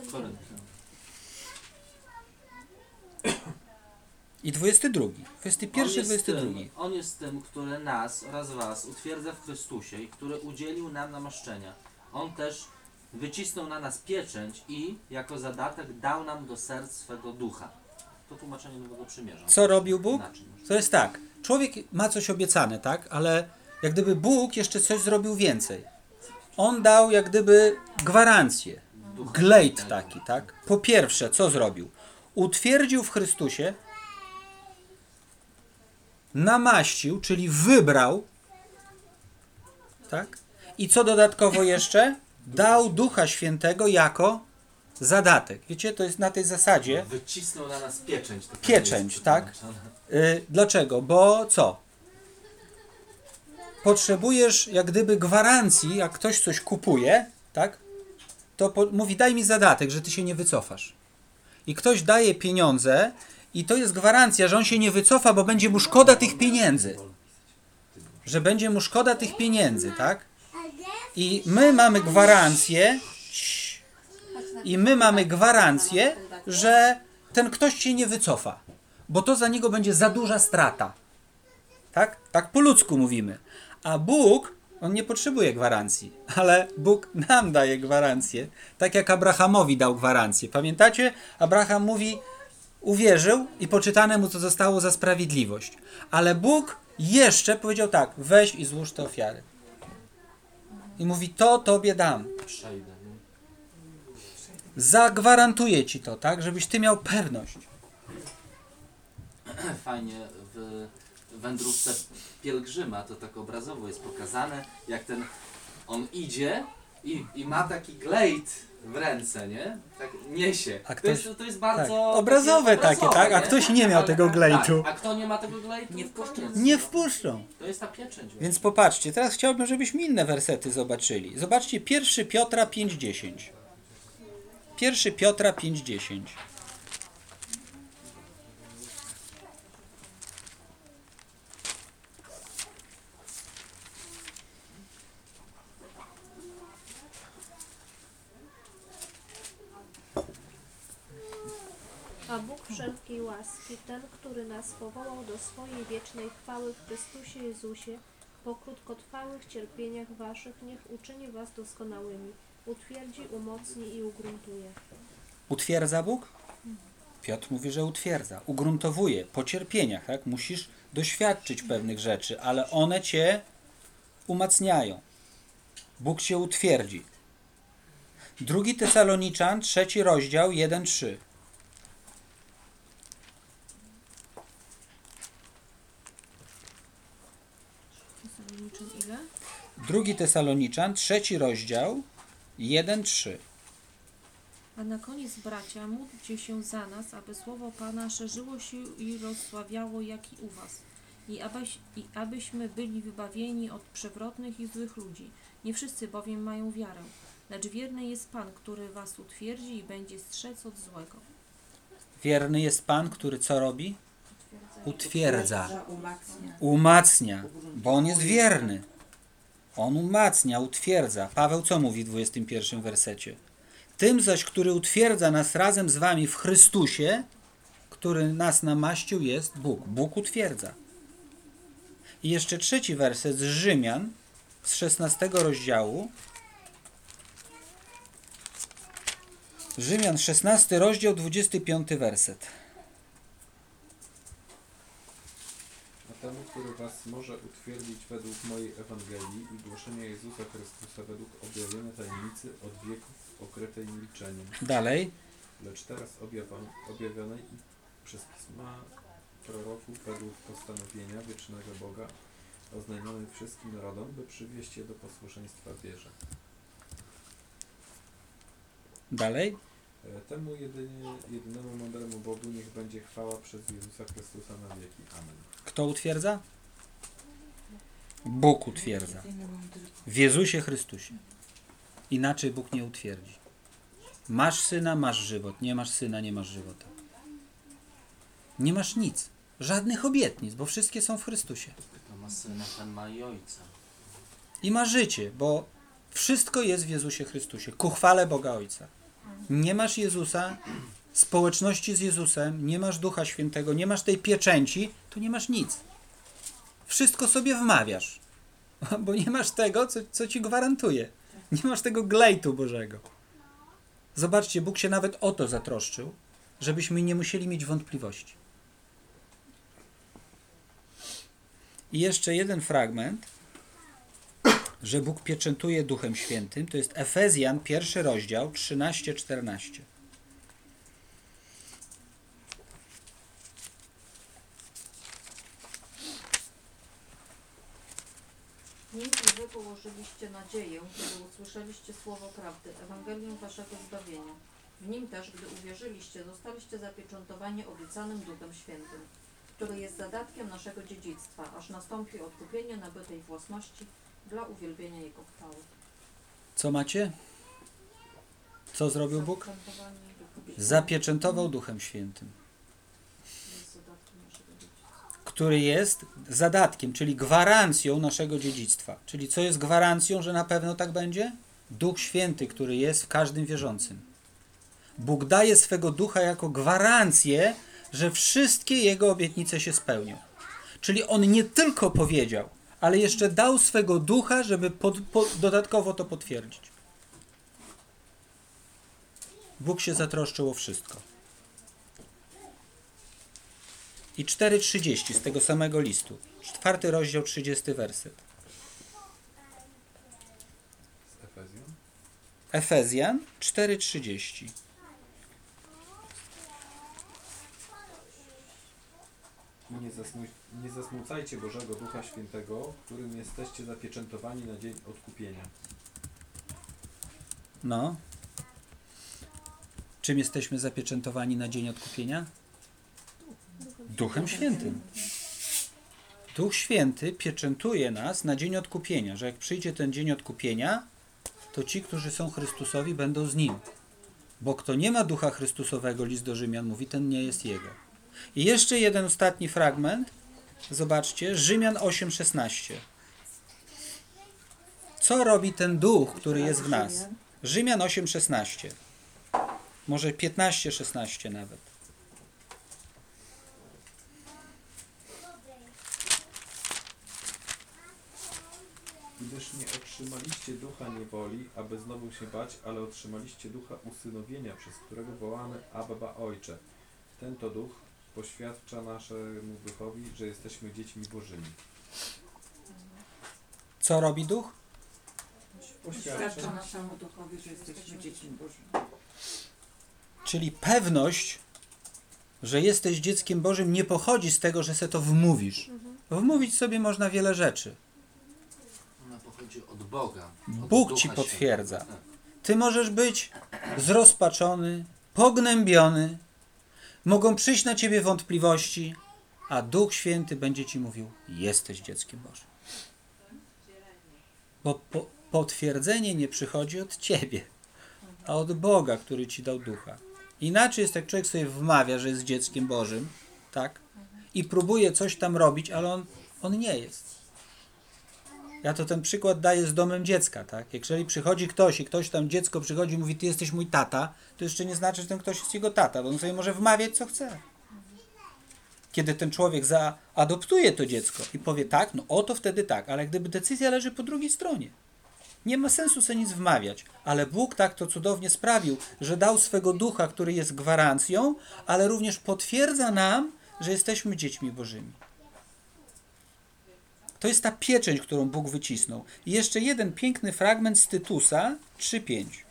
I dwudziesty drugi. dwudziesty pierwszy, On jest dwudziesty tym- drugi. On jest tym, który nas oraz was utwierdza w Chrystusie i który udzielił nam namaszczenia. On też wycisnął na nas pieczęć i jako zadatek dał nam do serc swego ducha. To tłumaczenie Nowego Przymierza. Co robił Bóg? Inaczej może. To jest tak. Człowiek ma coś obiecane, tak? Ale jak gdyby Bóg jeszcze coś zrobił więcej. On dał jak gdyby gwarancję. Ducha Glejt Świętego. taki, tak? Po pierwsze, co zrobił? Utwierdził w Chrystusie, namaścił, czyli wybrał, tak? I co dodatkowo jeszcze? Dał Ducha Świętego jako zadatek. Wiecie, to jest na tej zasadzie. Wycisnął na nas pieczęć. to Pieczęć, jest tak? tłumaczone. Y, dlaczego? Bo co? Potrzebujesz jak gdyby gwarancji, jak ktoś coś kupuje, tak? To po, mówi, daj mi zadatek, że ty się nie wycofasz. I ktoś daje pieniądze i to jest gwarancja, że on się nie wycofa, bo będzie mu szkoda tych pieniędzy. Że będzie mu szkoda tych pieniędzy, tak? I my mamy gwarancję, i my mamy gwarancję, że ten ktoś się nie wycofa, bo to za niego będzie za duża strata. Tak? Tak po ludzku mówimy. A Bóg, On nie potrzebuje gwarancji, ale Bóg nam daje gwarancję, tak jak Abrahamowi dał gwarancję. Pamiętacie? Abraham mówi, uwierzył i poczytane mu to zostało za sprawiedliwość. Ale Bóg jeszcze powiedział tak, weź i złóż te ofiary. I mówi, to tobie dam. Przejdę. nie? Zagwarantuję ci to, tak? Żebyś ty miał pewność. Fajnie w wędrówce pielgrzyma to tak obrazowo jest pokazane, jak ten on idzie i, i ma taki glejt w ręce, nie? Tak niesie. A to, ktoś- jest, to jest bardzo tak, obrazowe takie, tak? A ktoś nie miał tego glejtu. Tak, a kto nie ma tego glejtu? Nie wpuszczą. Nie wpuszczą. To jest ta pieczęć. Więc popatrzcie, teraz chciałbym, żebyśmy inne wersety zobaczyli. Zobaczcie, pierwszy Piotra pięć dziesięć. pierwszy Piotra pięć dziesięć. A Bóg wszelkiej łaski, ten, który nas powołał do swojej wiecznej chwały w Chrystusie Jezusie, po krótkotrwałych cierpieniach waszych, niech uczyni was doskonałymi, utwierdzi, umocni i ugruntuje. Utwierdza Bóg? Piotr mówi, że utwierdza, ugruntowuje po cierpieniach, tak? Musisz doświadczyć pewnych rzeczy, ale one cię umacniają. Bóg cię utwierdzi. Drugi Tesaloniczan, trzeci rozdział, jeden trzy. Tesaloniczan ile? Drugi Tesaloniczan, trzeci rozdział, jeden trzy. A na koniec, bracia, módlcie się za nas, aby słowo Pana szerzyło się i rozsławiało, jak i u was. I, abyś, I abyśmy byli wybawieni od przewrotnych i złych ludzi. Nie wszyscy bowiem mają wiarę. lecz wierny jest Pan, który was utwierdzi i będzie strzec od złego. Wierny jest Pan, który co robi? Utwierdza, umacnia. umacnia, bo On jest wierny. On umacnia, utwierdza. Paweł co mówi w dwudziestym pierwszym wersecie? Tym zaś, który utwierdza nas razem z wami w Chrystusie, który nas namaścił, jest Bóg. Bóg utwierdza. I jeszcze trzeci werset z Rzymian, z szesnastego rozdziału. Rzymian, szesnasty rozdział, dwudziesty piąty werset. A temu, który was może utwierdzić według mojej Ewangelii i głoszenia Jezusa Chrystusa według objawienia tajemnicy od wieków okrytej milczeniem, Dalej. lecz teraz objawion- objawionej i przez pisma proroków według postanowienia wiecznego Boga, oznajmionej wszystkim narodom, by przywieść je do posłuszeństwa wierze. Dalej. E, Temu jedynie, jedynemu mądremu Bogu niech będzie chwała przez Jezusa Chrystusa na wieki. Amen. Kto utwierdza? Bóg utwierdza. W Jezusie Chrystusie. Inaczej Bóg nie utwierdzi. Masz syna, masz żywot. Nie masz syna, nie masz żywota. Nie masz nic. Żadnych obietnic, bo wszystkie są w Chrystusie. Kto ma syna, ten ma i ojca. I ma życie, bo wszystko jest w Jezusie Chrystusie. Ku chwale Boga Ojca. Nie masz Jezusa, społeczności z Jezusem, nie masz Ducha Świętego, nie masz tej pieczęci, to nie masz nic. Wszystko sobie wmawiasz, bo nie masz tego, co, co ci gwarantuje. Nie masz tego glejtu Bożego. Zobaczcie, Bóg się nawet o to zatroszczył, żebyśmy nie musieli mieć wątpliwości. I jeszcze jeden fragment, że Bóg pieczętuje Duchem Świętym, to jest Efezjan, pierwszy rozdział, trzynaście czternaście. W nim i wy położyliście nadzieję, kiedy usłyszeliście słowo prawdy, Ewangelium waszego zbawienia. W nim też, gdy uwierzyliście, zostaliście zapieczętowani obiecanym Duchem Świętym, który jest zadatkiem naszego dziedzictwa, aż nastąpi odkupienie nabytej własności dla uwielbienia Jego chwały. Co macie? Co zrobił Bóg? Zapieczętowani Duchem Zapieczętował Duchem Świętym, jest zadatkiem naszego dziedzictwa. który jest zadatkiem, czyli gwarancją naszego dziedzictwa. Czyli co jest gwarancją, że na pewno tak będzie? Duch Święty, który jest w każdym wierzącym. Bóg daje swego Ducha jako gwarancję, że wszystkie Jego obietnice się spełnią. Czyli On nie tylko powiedział, ale jeszcze dał swego Ducha, żeby pod, pod, dodatkowo to potwierdzić. Bóg się zatroszczył o wszystko. I cztery trzydzieści z tego samego listu. Czwarty rozdział, trzydziesty werset. Z Efezjan? Efezjan cztery trzydzieści. I nie, zasmu- nie zasmucajcie Bożego Ducha Świętego, którym jesteście zapieczętowani na dzień odkupienia. No. Czym jesteśmy zapieczętowani na dzień odkupienia? Duchem Świętym. Duch Święty pieczętuje nas na dzień odkupienia, że jak przyjdzie ten dzień odkupienia, to ci, którzy są Chrystusowi, będą z Nim. Bo kto nie ma Ducha Chrystusowego, list do Rzymian mówi, ten nie jest Jego. I jeszcze jeden ostatni fragment. Zobaczcie, Rzymian osiem szesnaście. Co robi ten Duch, który jest w nas? Rzymian osiem szesnaście. Może piętnaście szesnaście nawet. Gdyż nie otrzymaliście ducha niewoli, aby znowu się bać, ale otrzymaliście ducha usynowienia, przez którego wołamy Abba Ojcze. Ten to duch poświadcza naszemu duchowi, że jesteśmy dziećmi Bożymi. Co robi Duch? Świadczy naszemu duchowi, że jesteśmy dziećmi Bożymi. Czyli pewność, że jesteś dzieckiem Bożym, nie pochodzi z tego, że se to wmówisz. Wmówić sobie można wiele rzeczy. Ona pochodzi od Boga. Od Bóg Ducha ci potwierdza. Świętego. Tak. Ty możesz być zrozpaczony, pognębiony, mogą przyjść na ciebie wątpliwości, a Duch Święty będzie ci mówił, jesteś dzieckiem Bożym. Bo po, potwierdzenie nie przychodzi od ciebie, a od Boga, który ci dał ducha. Inaczej jest, jak człowiek sobie wmawia, że jest dzieckiem Bożym, tak? I próbuje coś tam robić, ale on, on nie jest. Ja to ten przykład daję z domem dziecka, tak? Jeżeli przychodzi ktoś i ktoś tam, dziecko przychodzi i mówi, ty jesteś mój tata, to jeszcze nie znaczy, że ten ktoś jest jego tata, bo on sobie może wmawiać, co chce. Kiedy ten człowiek zaadoptuje to dziecko i powie tak, no oto wtedy tak, ale gdyby decyzja leży po drugiej stronie, nie ma sensu sobie nic wmawiać, ale Bóg tak to cudownie sprawił, że dał swego ducha, który jest gwarancją, ale również potwierdza nam, że jesteśmy dziećmi Bożymi. To jest ta pieczęć, którą Bóg wycisnął. I jeszcze jeden piękny fragment z Tytusa trzy pięć.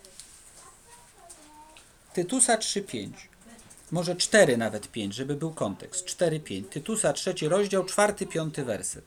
Tytusa trzy pięć. Może cztery nawet pięć, żeby był kontekst. cztery pięć. Tytusa trzeci rozdział, czwarty, piąty werset.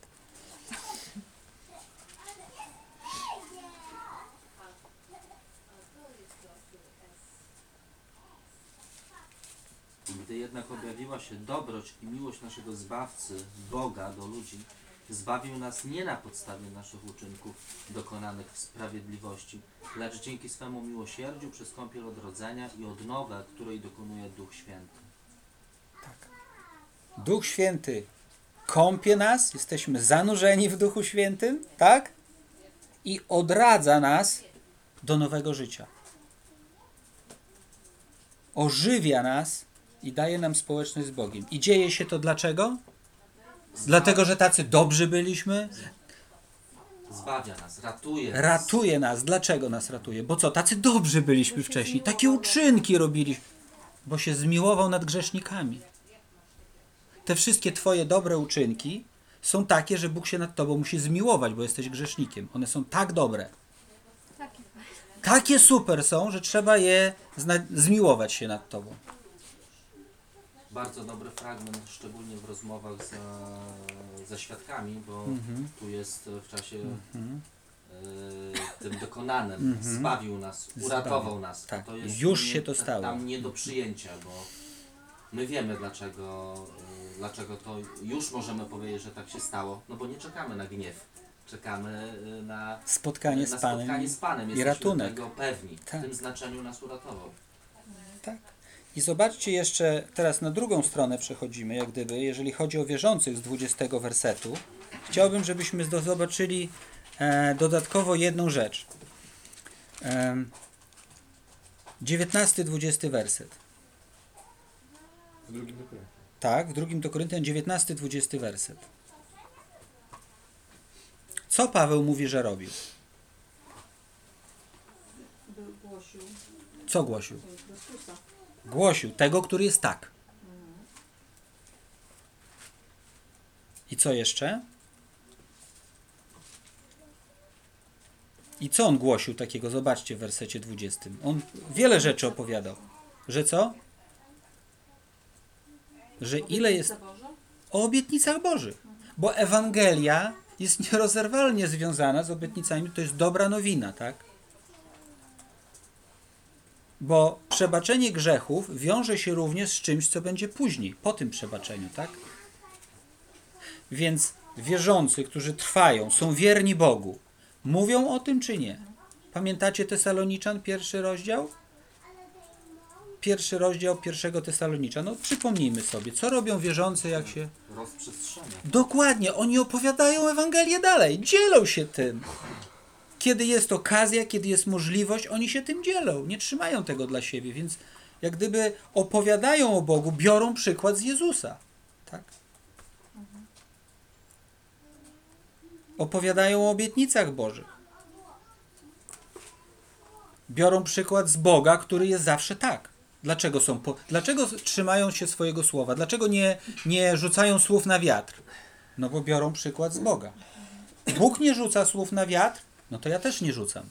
Gdy jednak objawiła się dobroć i miłość naszego Zbawcy, Boga do ludzi, zbawił nas nie na podstawie naszych uczynków dokonanych w sprawiedliwości, lecz dzięki swemu miłosierdziu przez kąpiel odrodzenia i odnowę, której dokonuje Duch Święty. Tak. Duch Święty kąpie nas, jesteśmy zanurzeni w Duchu Świętym, tak? I odradza nas do nowego życia. Ożywia nas i daje nam społeczność z Bogiem. I dzieje się to dlaczego? Dlatego, że tacy dobrzy byliśmy? Zbawia nas, ratuje nas. Ratuje nas. Dlaczego nas ratuje? Bo co? Tacy dobrzy byliśmy wcześniej. Takie uczynki robiliśmy. Bo się zmiłował nad grzesznikami. Te wszystkie twoje dobre uczynki są takie, że Bóg się nad tobą musi zmiłować, bo jesteś grzesznikiem. One są tak dobre. Takie super są, że trzeba je zna- zmiłować się nad tobą. Bardzo dobry fragment, szczególnie w rozmowach za, ze świadkami, bo Mhm. tu jest w czasie Mhm. y, tym dokonanym, Mhm. zbawił nas, uratował nas. Tak, To jest już nie, się to stało. Tam nie do przyjęcia, bo my wiemy dlaczego, y, dlaczego to już możemy powiedzieć, że tak się stało, no bo nie czekamy na gniew. Czekamy y, na Spotkanie na z Panem spotkanie z Panem. i Jesteśmy ratunek. tego pewni. Tak. W tym znaczeniu nas uratował. Tak. I zobaczcie jeszcze, teraz na drugą stronę przechodzimy, jak gdyby, jeżeli chodzi o wierzących z dwudziestego wersetu. Chciałbym, żebyśmy zdo- zobaczyli e, dodatkowo jedną rzecz. E, dziewiętnasty, dwudziesty werset. W drugim dokumencie. Tak, w drugim do Koryntian, dziewiętnasty, dwudziesty werset. Co Paweł mówi, że robił? Był głosił Co głosił? Chrystusa. Głosił tego, który jest tak. I co jeszcze? I co on głosił takiego? Zobaczcie w wersecie dwudziestym. On wiele rzeczy opowiadał. Że co? Że ile jest Boże? o obietnicach Bożych. Bo Ewangelia jest nierozerwalnie związana z obietnicami. To jest dobra nowina, tak? Bo przebaczenie grzechów wiąże się również z czymś, co będzie później, po tym przebaczeniu, tak? Więc wierzący, którzy trwają, są wierni Bogu, mówią o tym czy nie? Pamiętacie Tesaloniczan, pierwszy rozdział? Pierwszy rozdział pierwszego Tesaloniczan. No przypomnijmy sobie, co robią wierzący, jak się... Rozprzestrzenia. Dokładnie, oni opowiadają Ewangelię dalej, dzielą się tym. Kiedy jest okazja, kiedy jest możliwość, oni się tym dzielą, nie trzymają tego dla siebie, więc jak gdyby opowiadają o Bogu, biorą przykład z Jezusa. Tak? Opowiadają o obietnicach Bożych. Biorą przykład z Boga, który jest zawsze tak. Dlaczego są po... Dlaczego trzymają się swojego słowa? Dlaczego nie, nie rzucają słów na wiatr? No bo biorą przykład z Boga. Bóg nie rzuca słów na wiatr, no to ja też nie rzucam.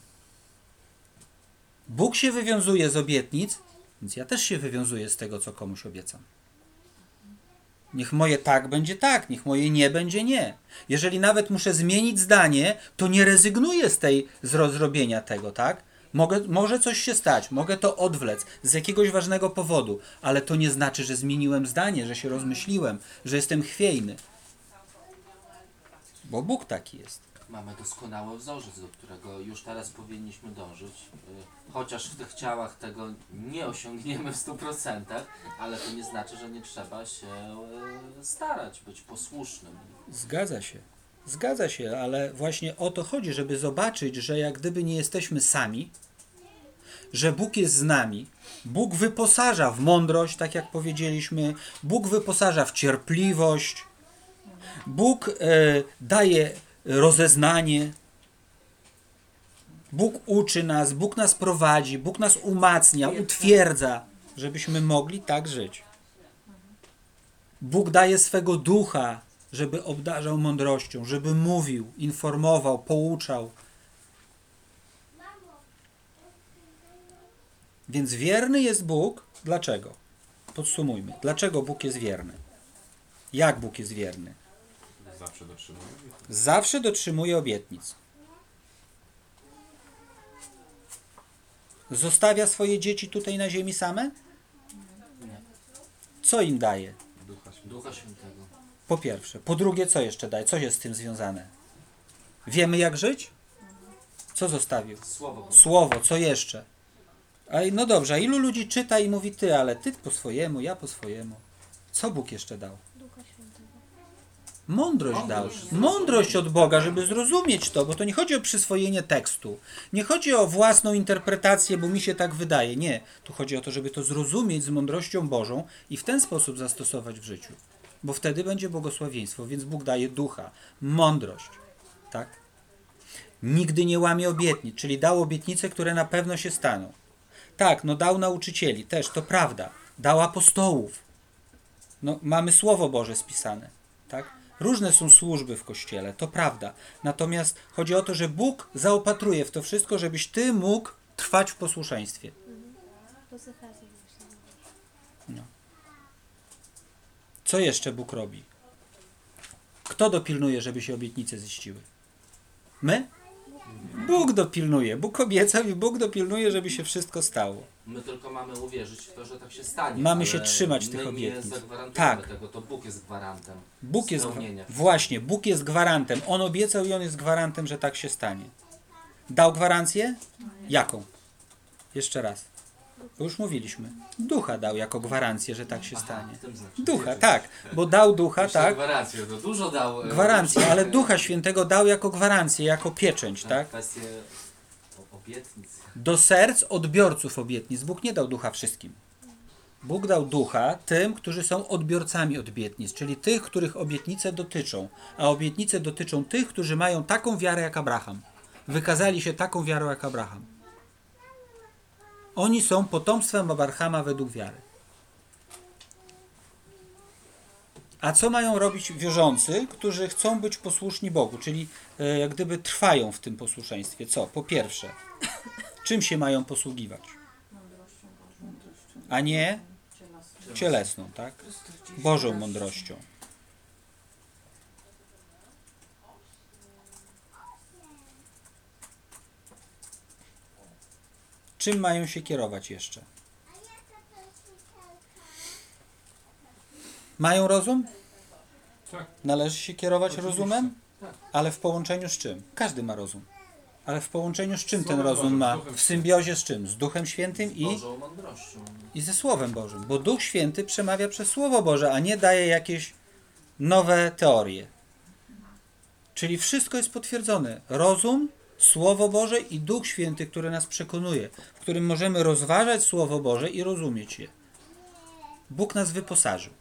Bóg się wywiązuje z obietnic, więc ja też się wywiązuję z tego, co komuś obiecam. Niech moje tak będzie tak, niech moje nie będzie nie. Jeżeli nawet muszę zmienić zdanie, to nie rezygnuję z tej z rozrobienia tego, tak? Mogę, może coś się stać, mogę to odwlec z jakiegoś ważnego powodu, ale to nie znaczy, że zmieniłem zdanie, że się rozmyśliłem, że jestem chwiejny. Bo Bóg taki jest. Mamy doskonały wzorzec, do którego już teraz powinniśmy dążyć. Y, Chociaż w tych ciałach tego nie osiągniemy w stu procentach, ale to nie znaczy, że nie trzeba się y, starać, być posłusznym. Zgadza się. Zgadza się, ale właśnie o to chodzi, żeby zobaczyć, że jak gdyby nie jesteśmy sami, że Bóg jest z nami. Bóg wyposaża w mądrość, tak jak powiedzieliśmy. Bóg wyposaża w cierpliwość. Bóg e, daje rozeznanie. Bóg uczy nas, Bóg nas prowadzi, Bóg nas umacnia, utwierdza, żebyśmy mogli tak żyć. Bóg daje swego ducha, żeby obdarzał mądrością, żeby mówił, informował, pouczał. Więc wierny jest Bóg. Dlaczego? Podsumujmy. Dlaczego Bóg jest wierny? Jak Bóg jest wierny? Zawsze dotrzymuję. Zawsze dotrzymuje obietnic. Zostawia swoje dzieci tutaj na ziemi same? Nie. Co im daje? Ducha Świętego. Ducha Świętego. Po pierwsze. Po drugie, co jeszcze daje? Co jest z tym związane? Wiemy, jak żyć? Co zostawił? Słowo Boże. Słowo, co jeszcze? A, no dobrze, a ilu ludzi czyta i mówi ty, ale ty po swojemu, ja po swojemu. Co Bóg jeszcze dał? Ducha Świętego. Mądrość dał. Mądrość. Mądrość od Boga, żeby zrozumieć to, bo to nie chodzi o przyswojenie tekstu. Nie chodzi o własną interpretację, bo mi się tak wydaje. Nie. Tu chodzi o to, żeby to zrozumieć z mądrością Bożą i w ten sposób zastosować w życiu. Bo wtedy będzie błogosławieństwo, więc Bóg daje ducha, mądrość. Tak? Nigdy nie łamie obietnic, czyli dał obietnice, które na pewno się staną. Tak, no dał nauczycieli, też, to prawda. Dał apostołów. No, mamy Słowo Boże spisane. Tak? Różne są służby w Kościele, to prawda. Natomiast chodzi o to, że Bóg zaopatruje w to wszystko, żebyś ty mógł trwać w posłuszeństwie. To z okazji właśnie. Co jeszcze Bóg robi? Kto dopilnuje, żeby się obietnice ziściły? My? Bóg dopilnuje. Bóg obiecał i Bóg dopilnuje, żeby się wszystko stało. My tylko mamy uwierzyć w to, że tak się stanie. Mamy ale się trzymać my tych obietnic. Nie zagwarantujemy Tak. tego, to Bóg jest gwarantem. Bóg jest, spełnienia. właśnie, Bóg jest gwarantem. On obiecał i On jest gwarantem, że tak się stanie. Dał gwarancję? Jaką? Jeszcze raz. Bo już mówiliśmy. Ducha dał jako gwarancję, że tak się Aha, stanie. w tym znaczy. Ducha, tak. Bo dał ducha, Myślę, tak. Gwarancję, to dużo dał. e, Gwarancję, dużo- ale Ducha Świętego dał jako gwarancję, jako pieczęć, tak? Kwestię o- obietnic. Do serc odbiorców obietnic. Bóg nie dał ducha wszystkim. Bóg dał ducha tym, którzy są odbiorcami obietnic, czyli tych, których obietnice dotyczą. A obietnice dotyczą tych, którzy mają taką wiarę jak Abraham. Wykazali się taką wiarą jak Abraham. Oni są potomstwem Abrahama według wiary. A co mają robić wierzący, którzy chcą być posłuszni Bogu, czyli e, jak gdyby trwają w tym posłuszeństwie? Co? Po pierwsze, czym się mają posługiwać? Mądrością Bożą. A nie Cielesną. cielesną, tak? Bożą mądrością. Czym mają się kierować jeszcze? Mają rozum? Tak. Należy się kierować Oczywiście. rozumem? Tak. Ale w połączeniu z czym? Każdy ma rozum. Ale w połączeniu z czym ten Słowem rozum Bożym, ma? Duchem W symbiozie z czym? Z Duchem Świętym i, Bożą mądrością. i ze Słowem Bożym. Bo Duch Święty przemawia przez Słowo Boże, a nie daje jakieś nowe teorie. Czyli wszystko jest potwierdzone. Rozum, Słowo Boże i Duch Święty, który nas przekonuje, w którym możemy rozważać Słowo Boże i rozumieć je. Bóg nas wyposażył.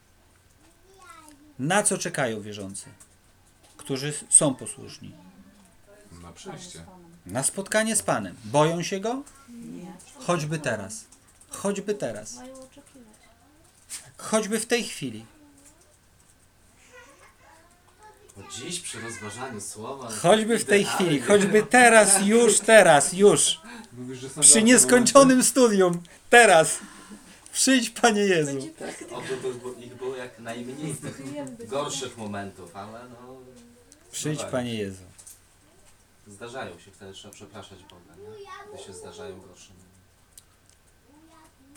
Na co czekają wierzący, którzy są posłuszni? Na przejście. Na spotkanie z Panem. Boją się Go? Nie. Choćby teraz. Choćby teraz. Mają oczekiwać. Choćby w tej chwili. Bo dziś przy rozważaniu słowa. Choćby w tej idealnie. chwili. Choćby teraz, już teraz, już. Mówisz, że są Przy zawsze nieskończonym studium. Teraz. Przyjdź, Panie Jezu. Będzie praktyka. Oby by- by- ich było jak najmniej tych gorszych momentów, ale no. Przyjdź, no tak. Panie Jezu. Zdarzają się, wtedy trzeba przepraszać Boga, nie? Gdy się zdarzają gorsze momenty.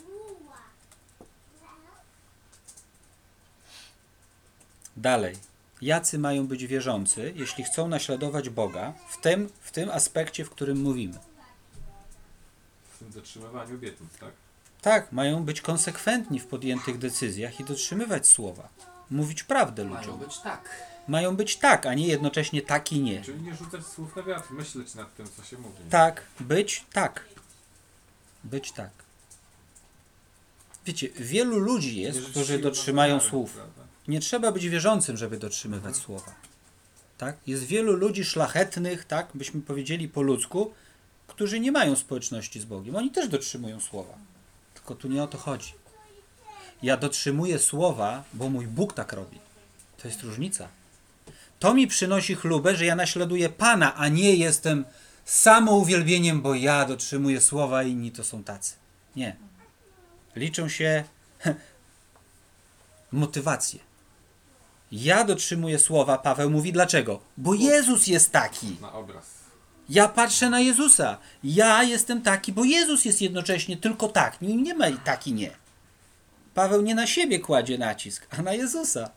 Dalej. jacy mają być wierzący, jeśli chcą naśladować Boga w tym, w tym aspekcie, w którym mówimy. W tym dotrzymywaniu obietnic, tak? Tak, mają być konsekwentni w podjętych decyzjach i dotrzymywać słowa. Mówić prawdę Mają ludziom. być tak. Mają być tak, a nie jednocześnie tak i nie. Czyli nie rzucać słów na wiatr, myśleć nad tym, co się mówi. Tak, być tak. Być tak. Wiecie, wielu ludzi jest, Nie żyć którzy siłą dotrzymają na wiarę, słów. prawda? Nie trzeba być wierzącym, żeby dotrzymywać słowa. Tak? Jest wielu ludzi szlachetnych, tak, byśmy powiedzieli po ludzku, którzy nie mają społeczności z Bogiem. Oni też dotrzymują słowa. Tylko tu nie o to chodzi. Ja dotrzymuję słowa, bo mój Bóg tak robi. To jest różnica. To mi przynosi chlubę, że ja naśladuję Pana, a nie jestem samouwielbieniem, bo ja dotrzymuję słowa, inni to są tacy. Nie. Liczą się motywacje. Ja dotrzymuję słowa, Paweł mówi dlaczego? Bo Jezus jest taki. Na obraz. Ja patrzę na Jezusa. Ja jestem taki, bo Jezus jest jednocześnie tylko tak. Nie, nie ma i tak i nie. Paweł nie na siebie kładzie nacisk, a na Jezusa.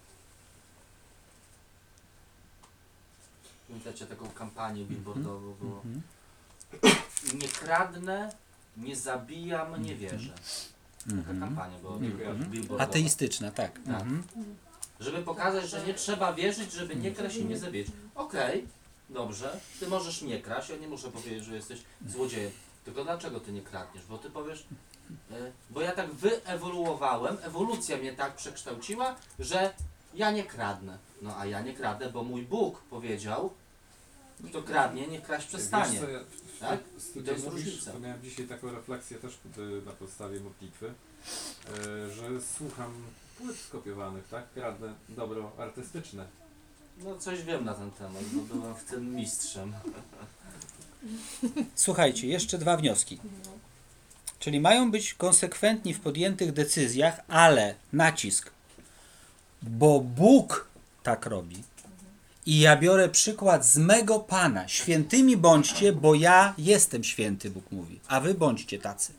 Pamiętacie taką kampanię billboardową było? Nie kradnę, nie zabijam, nie wierzę. Taka kampania była billboardowa. Ateistyczna, tak. Tak. Mhm. Żeby pokazać, że nie trzeba wierzyć, żeby nie kraść i nie zabijać. Okej, dobrze, ty możesz nie kraść, ja nie muszę powiedzieć, że jesteś złodziejem. Tylko dlaczego ty nie kradniesz? Bo ty powiesz, y, bo ja tak wyewoluowałem, ewolucja mnie tak przekształciła, że ja nie kradnę. No a ja nie kradnę, bo mój Bóg powiedział, kto kradnie, niech kraść przestanie. Wiesz co, ja w- Tak? w I to studium jest mówisz, różnica. to miałem dzisiaj taką refleksję też y, na podstawie modlitwy, y, że słucham płyt skopiowanych, tak? Kradnę dobro artystyczne. No coś wiem na ten temat, bo byłem w tym mistrzem. Słuchajcie, jeszcze dwa wnioski. Czyli mają być konsekwentni w podjętych decyzjach, ale nacisk. Bo Bóg tak robi. I ja biorę przykład z mego Pana. Świętymi bądźcie, bo ja jestem święty, Bóg mówi. A wy bądźcie tacy.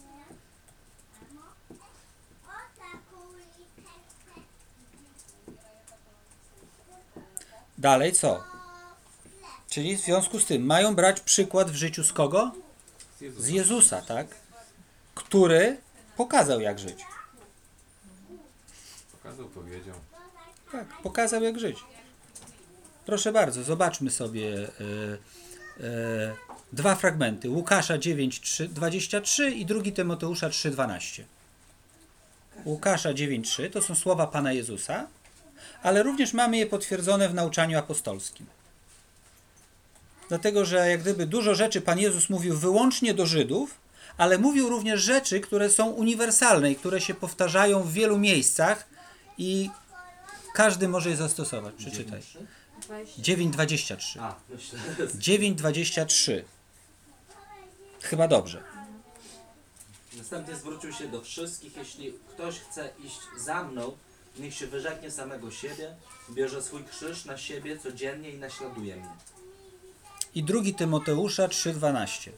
Dalej co? Czyli w związku z tym mają brać przykład w życiu z kogo? Z Jezusa. Z Jezusa, tak? Który pokazał jak żyć. Pokazał, powiedział. Tak, pokazał jak żyć. Proszę bardzo, zobaczmy sobie e, e, dwa fragmenty. Łukasza dziewięć, trzy, dwadzieścia trzy i drugi Tymoteusza trzy, dwanaście. Łukasza dziewięć, trzy to są słowa Pana Jezusa, ale również mamy je potwierdzone w nauczaniu apostolskim. Dlatego, że jak gdyby dużo rzeczy Pan Jezus mówił wyłącznie do Żydów, ale mówił również rzeczy, które są uniwersalne i które się powtarzają w wielu miejscach i każdy może je zastosować. Przeczytaj. dziewięć, dwadzieścia trzy. A, myślę, dziewięć, dwadzieścia trzy. Chyba dobrze. Następnie zwrócił się do wszystkich, jeśli ktoś chce iść za mną, niech się wyrzeknie samego siebie, bierze swój krzyż na siebie codziennie i naśladuje mnie. I drugi Tymoteusza trzy, dwanaście.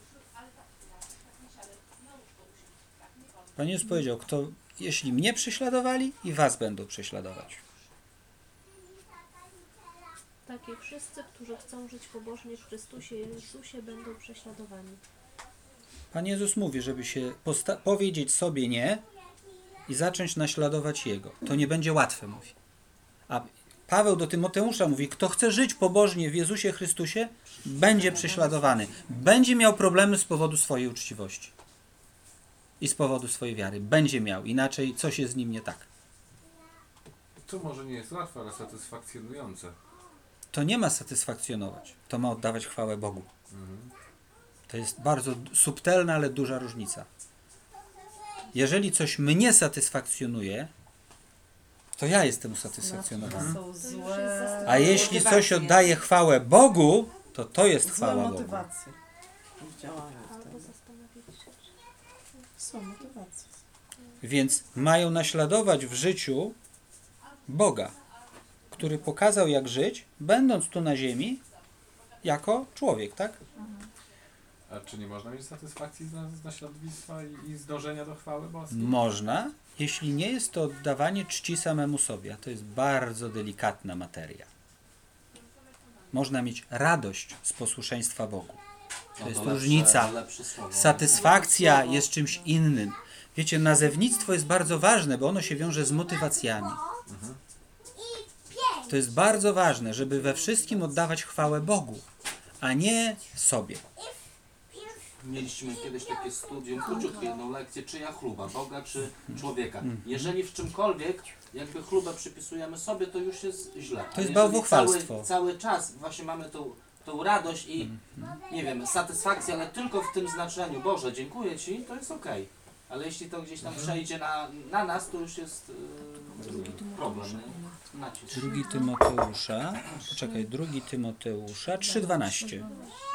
Pan Jezus powiedział, kto, jeśli mnie prześladowali, i was będą prześladować. Tak i wszyscy, którzy chcą żyć pobożnie w Chrystusie Jezusie, będą prześladowani. Pan Jezus mówi, żeby się posta- powiedzieć sobie nie i zacząć naśladować Jego. To nie będzie łatwe, mówi. A Paweł do Tymoteusza mówi, kto chce żyć pobożnie w Jezusie Chrystusie, będzie prześladowany. Będzie miał problemy z powodu swojej uczciwości. I z powodu swojej wiary. Będzie miał. Inaczej coś jest z nim nie tak. To może nie jest łatwe, ale satysfakcjonujące. To nie ma satysfakcjonować. To ma oddawać chwałę Bogu. Mhm. To jest bardzo d- subtelna, ale duża różnica. Jeżeli coś mnie satysfakcjonuje, to ja jestem usatysfakcjonowany. Są To już jest złe zastanowienie. A jeśli coś oddaje chwałę Bogu, to to jest złe chwała Bogu. motywacje działają Albo wtedy. zastanowić się, czy Są motywacje. Więc mają naśladować w życiu Boga, który pokazał jak żyć, będąc tu na ziemi, jako człowiek, tak? A czy nie można mieć satysfakcji z, na- z naśladownictwa i, i z dążenia do chwały boskiej? Można, jeśli nie jest to oddawanie czci samemu sobie, a to jest bardzo delikatna materia. Można mieć radość z posłuszeństwa Bogu. To No jest lepsze- różnica. lepsze słowo. Satysfakcja jest czymś innym. Wiecie, nazewnictwo jest bardzo ważne, bo ono się wiąże z motywacjami. To jest bardzo ważne, żeby we wszystkim oddawać chwałę Bogu, a nie sobie. Mieliśmy kiedyś takie studium, króciutkie jedną lekcję, czyja chluba, Boga czy człowieka. Jeżeli w czymkolwiek jakby chlubę przypisujemy sobie, to już jest źle. A jest jeżeli bałwochwalstwo. Cały, cały czas właśnie mamy tą, tą radość i nie wiem, satysfakcję, ale tylko w tym znaczeniu, Boże, dziękuję Ci, to jest okej. Ale jeśli to gdzieś tam przejdzie na, na nas, to już jest yy, problem. Nie? Nacisk. Drugi Tymoteusza, poczekaj, drugi Tymoteusza trzy dwanaście.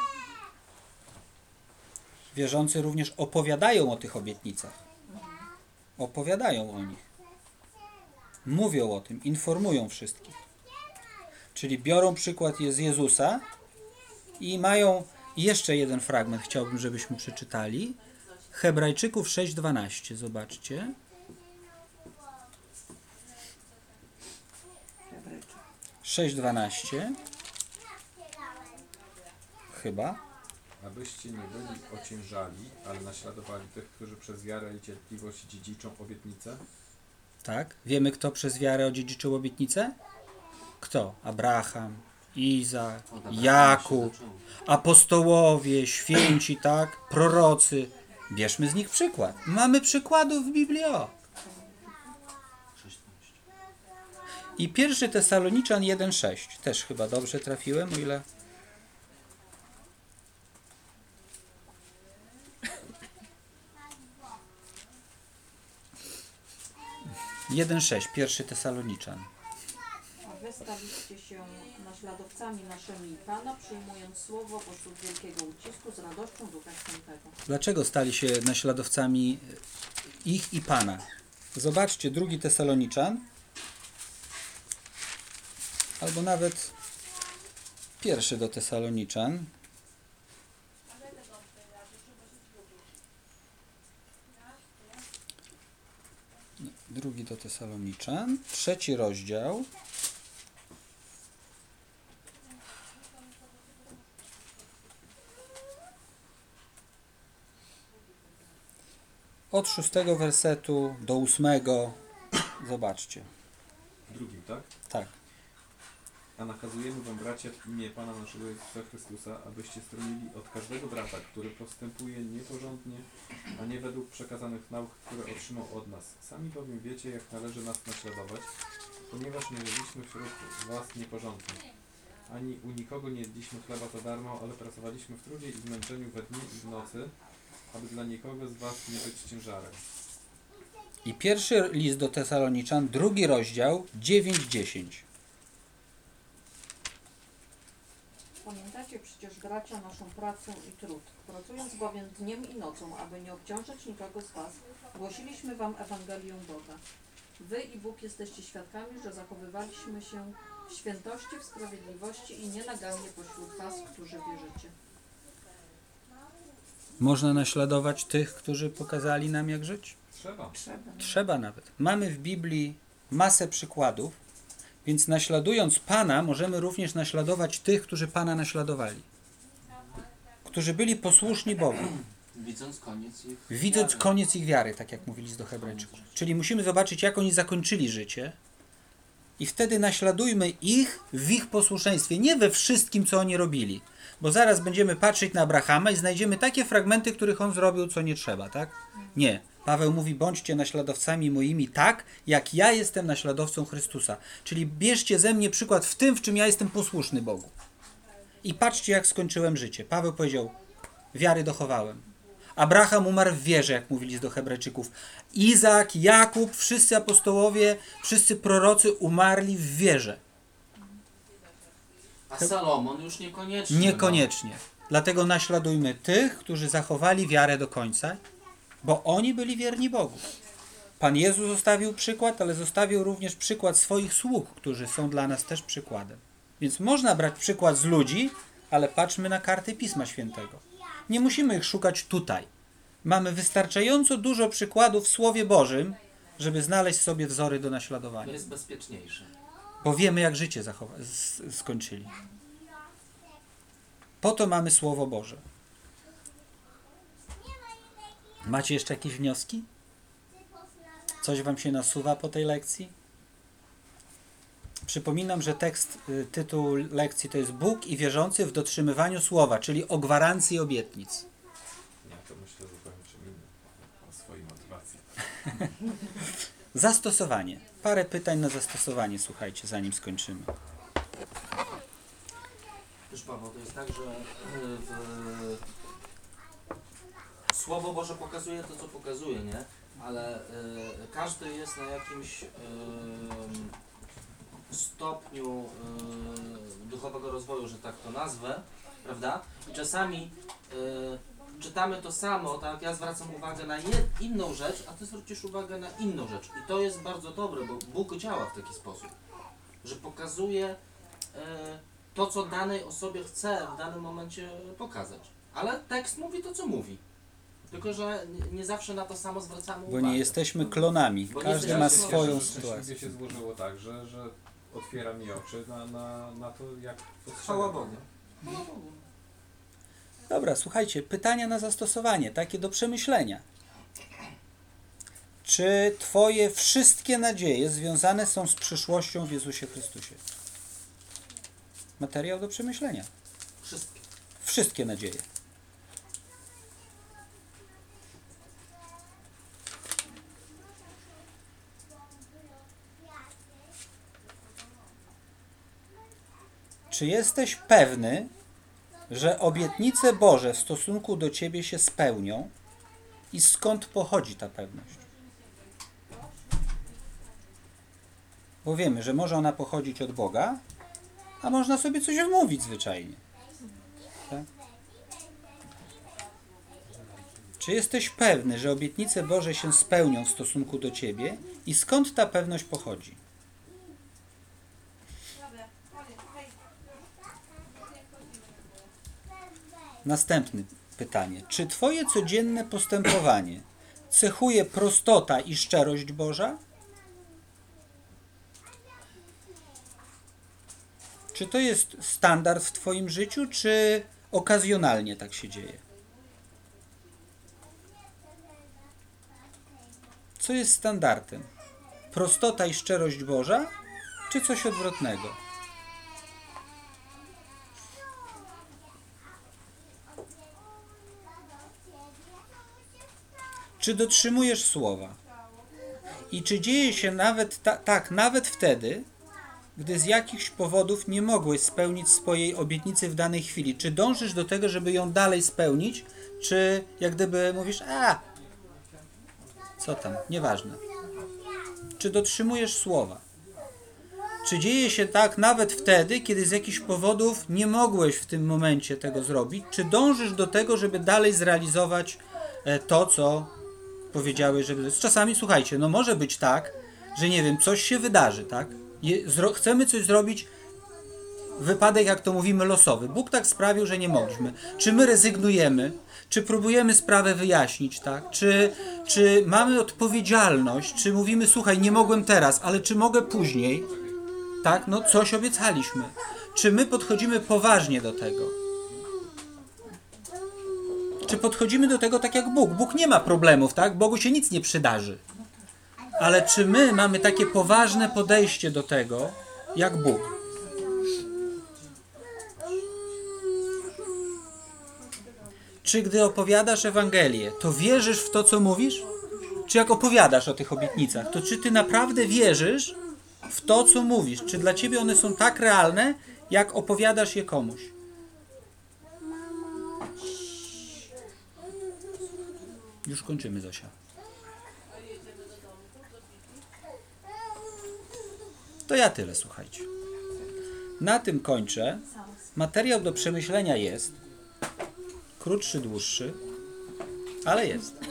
Wierzący również opowiadają o tych obietnicach. Opowiadają o nich. Mówią o tym, informują wszystkich. Czyli biorą przykład z Jezusa i mają jeszcze jeden fragment, chciałbym, żebyśmy przeczytali. Hebrajczyków sześć dwanaście, zobaczcie. sześć dwanaście. Chyba. Abyście nie byli ociężali, ale naśladowali tych, którzy przez wiarę i cierpliwość dziedziczą obietnicę. Tak. Wiemy, kto przez wiarę odziedziczył obietnicę? Kto? Abraham, Izak, Od Abrahama Jakub, się zaczęło. apostołowie, święci, tak? Prorocy. Bierzmy z nich przykład. Mamy przykładów w Biblii. O. sześć dwanaście. I pierwszy Tesaloniczan jeden sześć. Też chyba dobrze trafiłem, o ile... jeden sześć, pierwszy Tesaloniczan. A wy staliście się naśladowcami naszymi Pana, przyjmując słowo pośród wielkiego ucisku z radością Ducha Świętego. Dlaczego stali się naśladowcami ich i Pana? Zobaczcie, drugi Tesaloniczan, albo nawet pierwszy do Tesaloniczan. Drugi do Tesaloniczan, trzeci rozdział. Od szóstego wersetu do ósmego. Zobaczcie. Drugim, tak? Tak. A nakazujemy wam, bracia, w imię Pana naszego Jezusa Chrystusa, abyście stronili od każdego brata, który postępuje nieporządnie, a nie według przekazanych nauk, które otrzymał od nas. Sami bowiem wiecie, jak należy nas naśladować, ponieważ nie jedliśmy wśród was nieporządnie. Ani u nikogo nie jedliśmy chleba za darmo, ale pracowaliśmy w trudzie i zmęczeniu we dnie i w nocy, aby dla nikogo z was nie być ciężarem. I pierwszy list do Tesaloniczan, drugi rozdział, dziewięć dziesięć. Pamiętacie przecież, bracia, naszą pracę i trud. Pracując bowiem dniem i nocą, aby nie obciążać nikogo z was, głosiliśmy wam Ewangelię Boga. Wy i Bóg jesteście świadkami, że zachowywaliśmy się w świętości, w sprawiedliwości i nienagannie pośród was, którzy wierzycie. Można naśladować tych, którzy pokazali nam, jak żyć? Trzeba. Trzeba. Trzeba nawet. Mamy w Biblii masę przykładów, więc naśladując Pana, możemy również naśladować tych, którzy Pana naśladowali. Którzy byli posłuszni Bogu, Widząc koniec ich widząc wiary. koniec ich wiary, tak jak mówili do Hebrajczyków. Czyli musimy zobaczyć, jak oni zakończyli życie i wtedy naśladujmy ich w ich posłuszeństwie, nie we wszystkim, co oni robili. Bo zaraz będziemy patrzeć na Abrahama i znajdziemy takie fragmenty, których on zrobił, co nie trzeba, tak? Nie. Paweł mówi, bądźcie naśladowcami moimi tak, jak ja jestem naśladowcą Chrystusa. Czyli bierzcie ze mnie przykład w tym, w czym ja jestem posłuszny Bogu. I patrzcie, jak skończyłem życie. Paweł powiedział, wiary dochowałem. Abraham umarł w wierze, jak mówili do Hebrajczyków. Izak, Jakub, wszyscy apostołowie, wszyscy prorocy umarli w wierze. A Salomon już niekoniecznie. Niekoniecznie. Dlatego naśladujmy tych, którzy zachowali wiarę do końca, bo oni byli wierni Bogu. Pan Jezus zostawił przykład, ale zostawił również przykład swoich sług, którzy są dla nas też przykładem. Więc można brać przykład z ludzi, ale patrzmy na karty Pisma Świętego. Nie musimy ich szukać tutaj. Mamy wystarczająco dużo przykładów w Słowie Bożym, żeby znaleźć sobie wzory do To naśladowania. jest bezpieczniejsze. Bo wiemy, jak życie zachowa- s- skończyli. Po to mamy Słowo Boże. Macie jeszcze jakieś wnioski? Coś wam się nasuwa po tej lekcji? Przypominam, że tekst, y, tytuł lekcji to jest Bóg i wierzący w dotrzymywaniu słowa, czyli o gwarancji obietnic. Ja to myślę zupełnie czym innym. O swojej motywacji. Zastosowanie. Parę pytań na zastosowanie, słuchajcie, zanim skończymy. Wiesz, Paweł, to jest tak, że y, w... Słowo Boże pokazuje to, co pokazuje, nie? Ale y, każdy jest na jakimś y, stopniu y, duchowego rozwoju, że tak to nazwę, prawda? I czasami y, czytamy to samo, tak? Ja zwracam uwagę na jed, inną rzecz, a ty zwrócisz uwagę na inną rzecz. I to jest bardzo dobre, bo Bóg działa w taki sposób, że pokazuje y, to, co danej osobie chce w danym momencie pokazać. Ale tekst mówi to, co mówi. Tylko, że nie- nie zawsze na to samo zwracamy Bo uwagę. nie jesteśmy klonami. Bo nie Każdy jesteśmy ma klonami. swoją Szczęśliwie sytuację. się złożyło tak, że, że otwiera mi oczy na, na, na to, jak Chwała Bogu. Dobra, słuchajcie, pytania na zastosowanie, takie do przemyślenia. Czy Twoje wszystkie nadzieje związane są z przyszłością w Jezusie Chrystusie? Materiał do przemyślenia. Wszystkie. Wszystkie nadzieje. Czy jesteś pewny, że obietnice Boże w stosunku do Ciebie się spełnią i skąd pochodzi ta pewność? Bo wiemy, że może ona pochodzić od Boga, a można sobie coś wmówić zwyczajnie. Tak? Czy jesteś pewny, że obietnice Boże się spełnią w stosunku do Ciebie i skąd ta pewność pochodzi? Następne pytanie. Czy Twoje codzienne postępowanie cechuje prostota i szczerość Boża? Czy to jest standard w Twoim życiu, czy okazjonalnie tak się dzieje? Co jest standardem? Prostota i szczerość Boża, czy coś odwrotnego? Czy dotrzymujesz słowa? I czy dzieje się nawet ta, tak, nawet wtedy, gdy z jakichś powodów nie mogłeś spełnić swojej obietnicy w danej chwili? Czy dążysz do tego, żeby ją dalej spełnić? Czy jak gdyby mówisz, a co tam, nieważne. Czy dotrzymujesz słowa? Czy dzieje się tak nawet wtedy, kiedy z jakichś powodów nie mogłeś w tym momencie tego zrobić? Czy dążysz do tego, żeby dalej zrealizować e, to, co powiedziałeś, żeby... Czasami, słuchajcie, no może być tak, że nie wiem, coś się wydarzy, tak? Je, zro, chcemy coś zrobić, wypadek, jak to mówimy, losowy. Bóg tak sprawił, że nie mogliśmy. Czy my rezygnujemy? Czy próbujemy sprawę wyjaśnić, tak? Czy, czy mamy odpowiedzialność? Czy mówimy, słuchaj, nie mogłem teraz, ale czy mogę później? Tak? No coś obiecaliśmy. Czy my podchodzimy poważnie do tego? Czy podchodzimy do tego tak jak Bóg? Bóg nie ma problemów, tak? Bogu się nic nie przydarzy. Ale czy my mamy takie poważne podejście do tego, jak Bóg? Czy gdy opowiadasz Ewangelię, to wierzysz w to, co mówisz? Czy jak opowiadasz o tych obietnicach, to czy ty naprawdę wierzysz w to, co mówisz? Czy dla ciebie one są tak realne, jak opowiadasz je komuś? Już kończymy, Zosia. To ja tyle, słuchajcie. Na tym kończę. Materiał do przemyślenia jest. Krótszy, dłuższy, ale jest.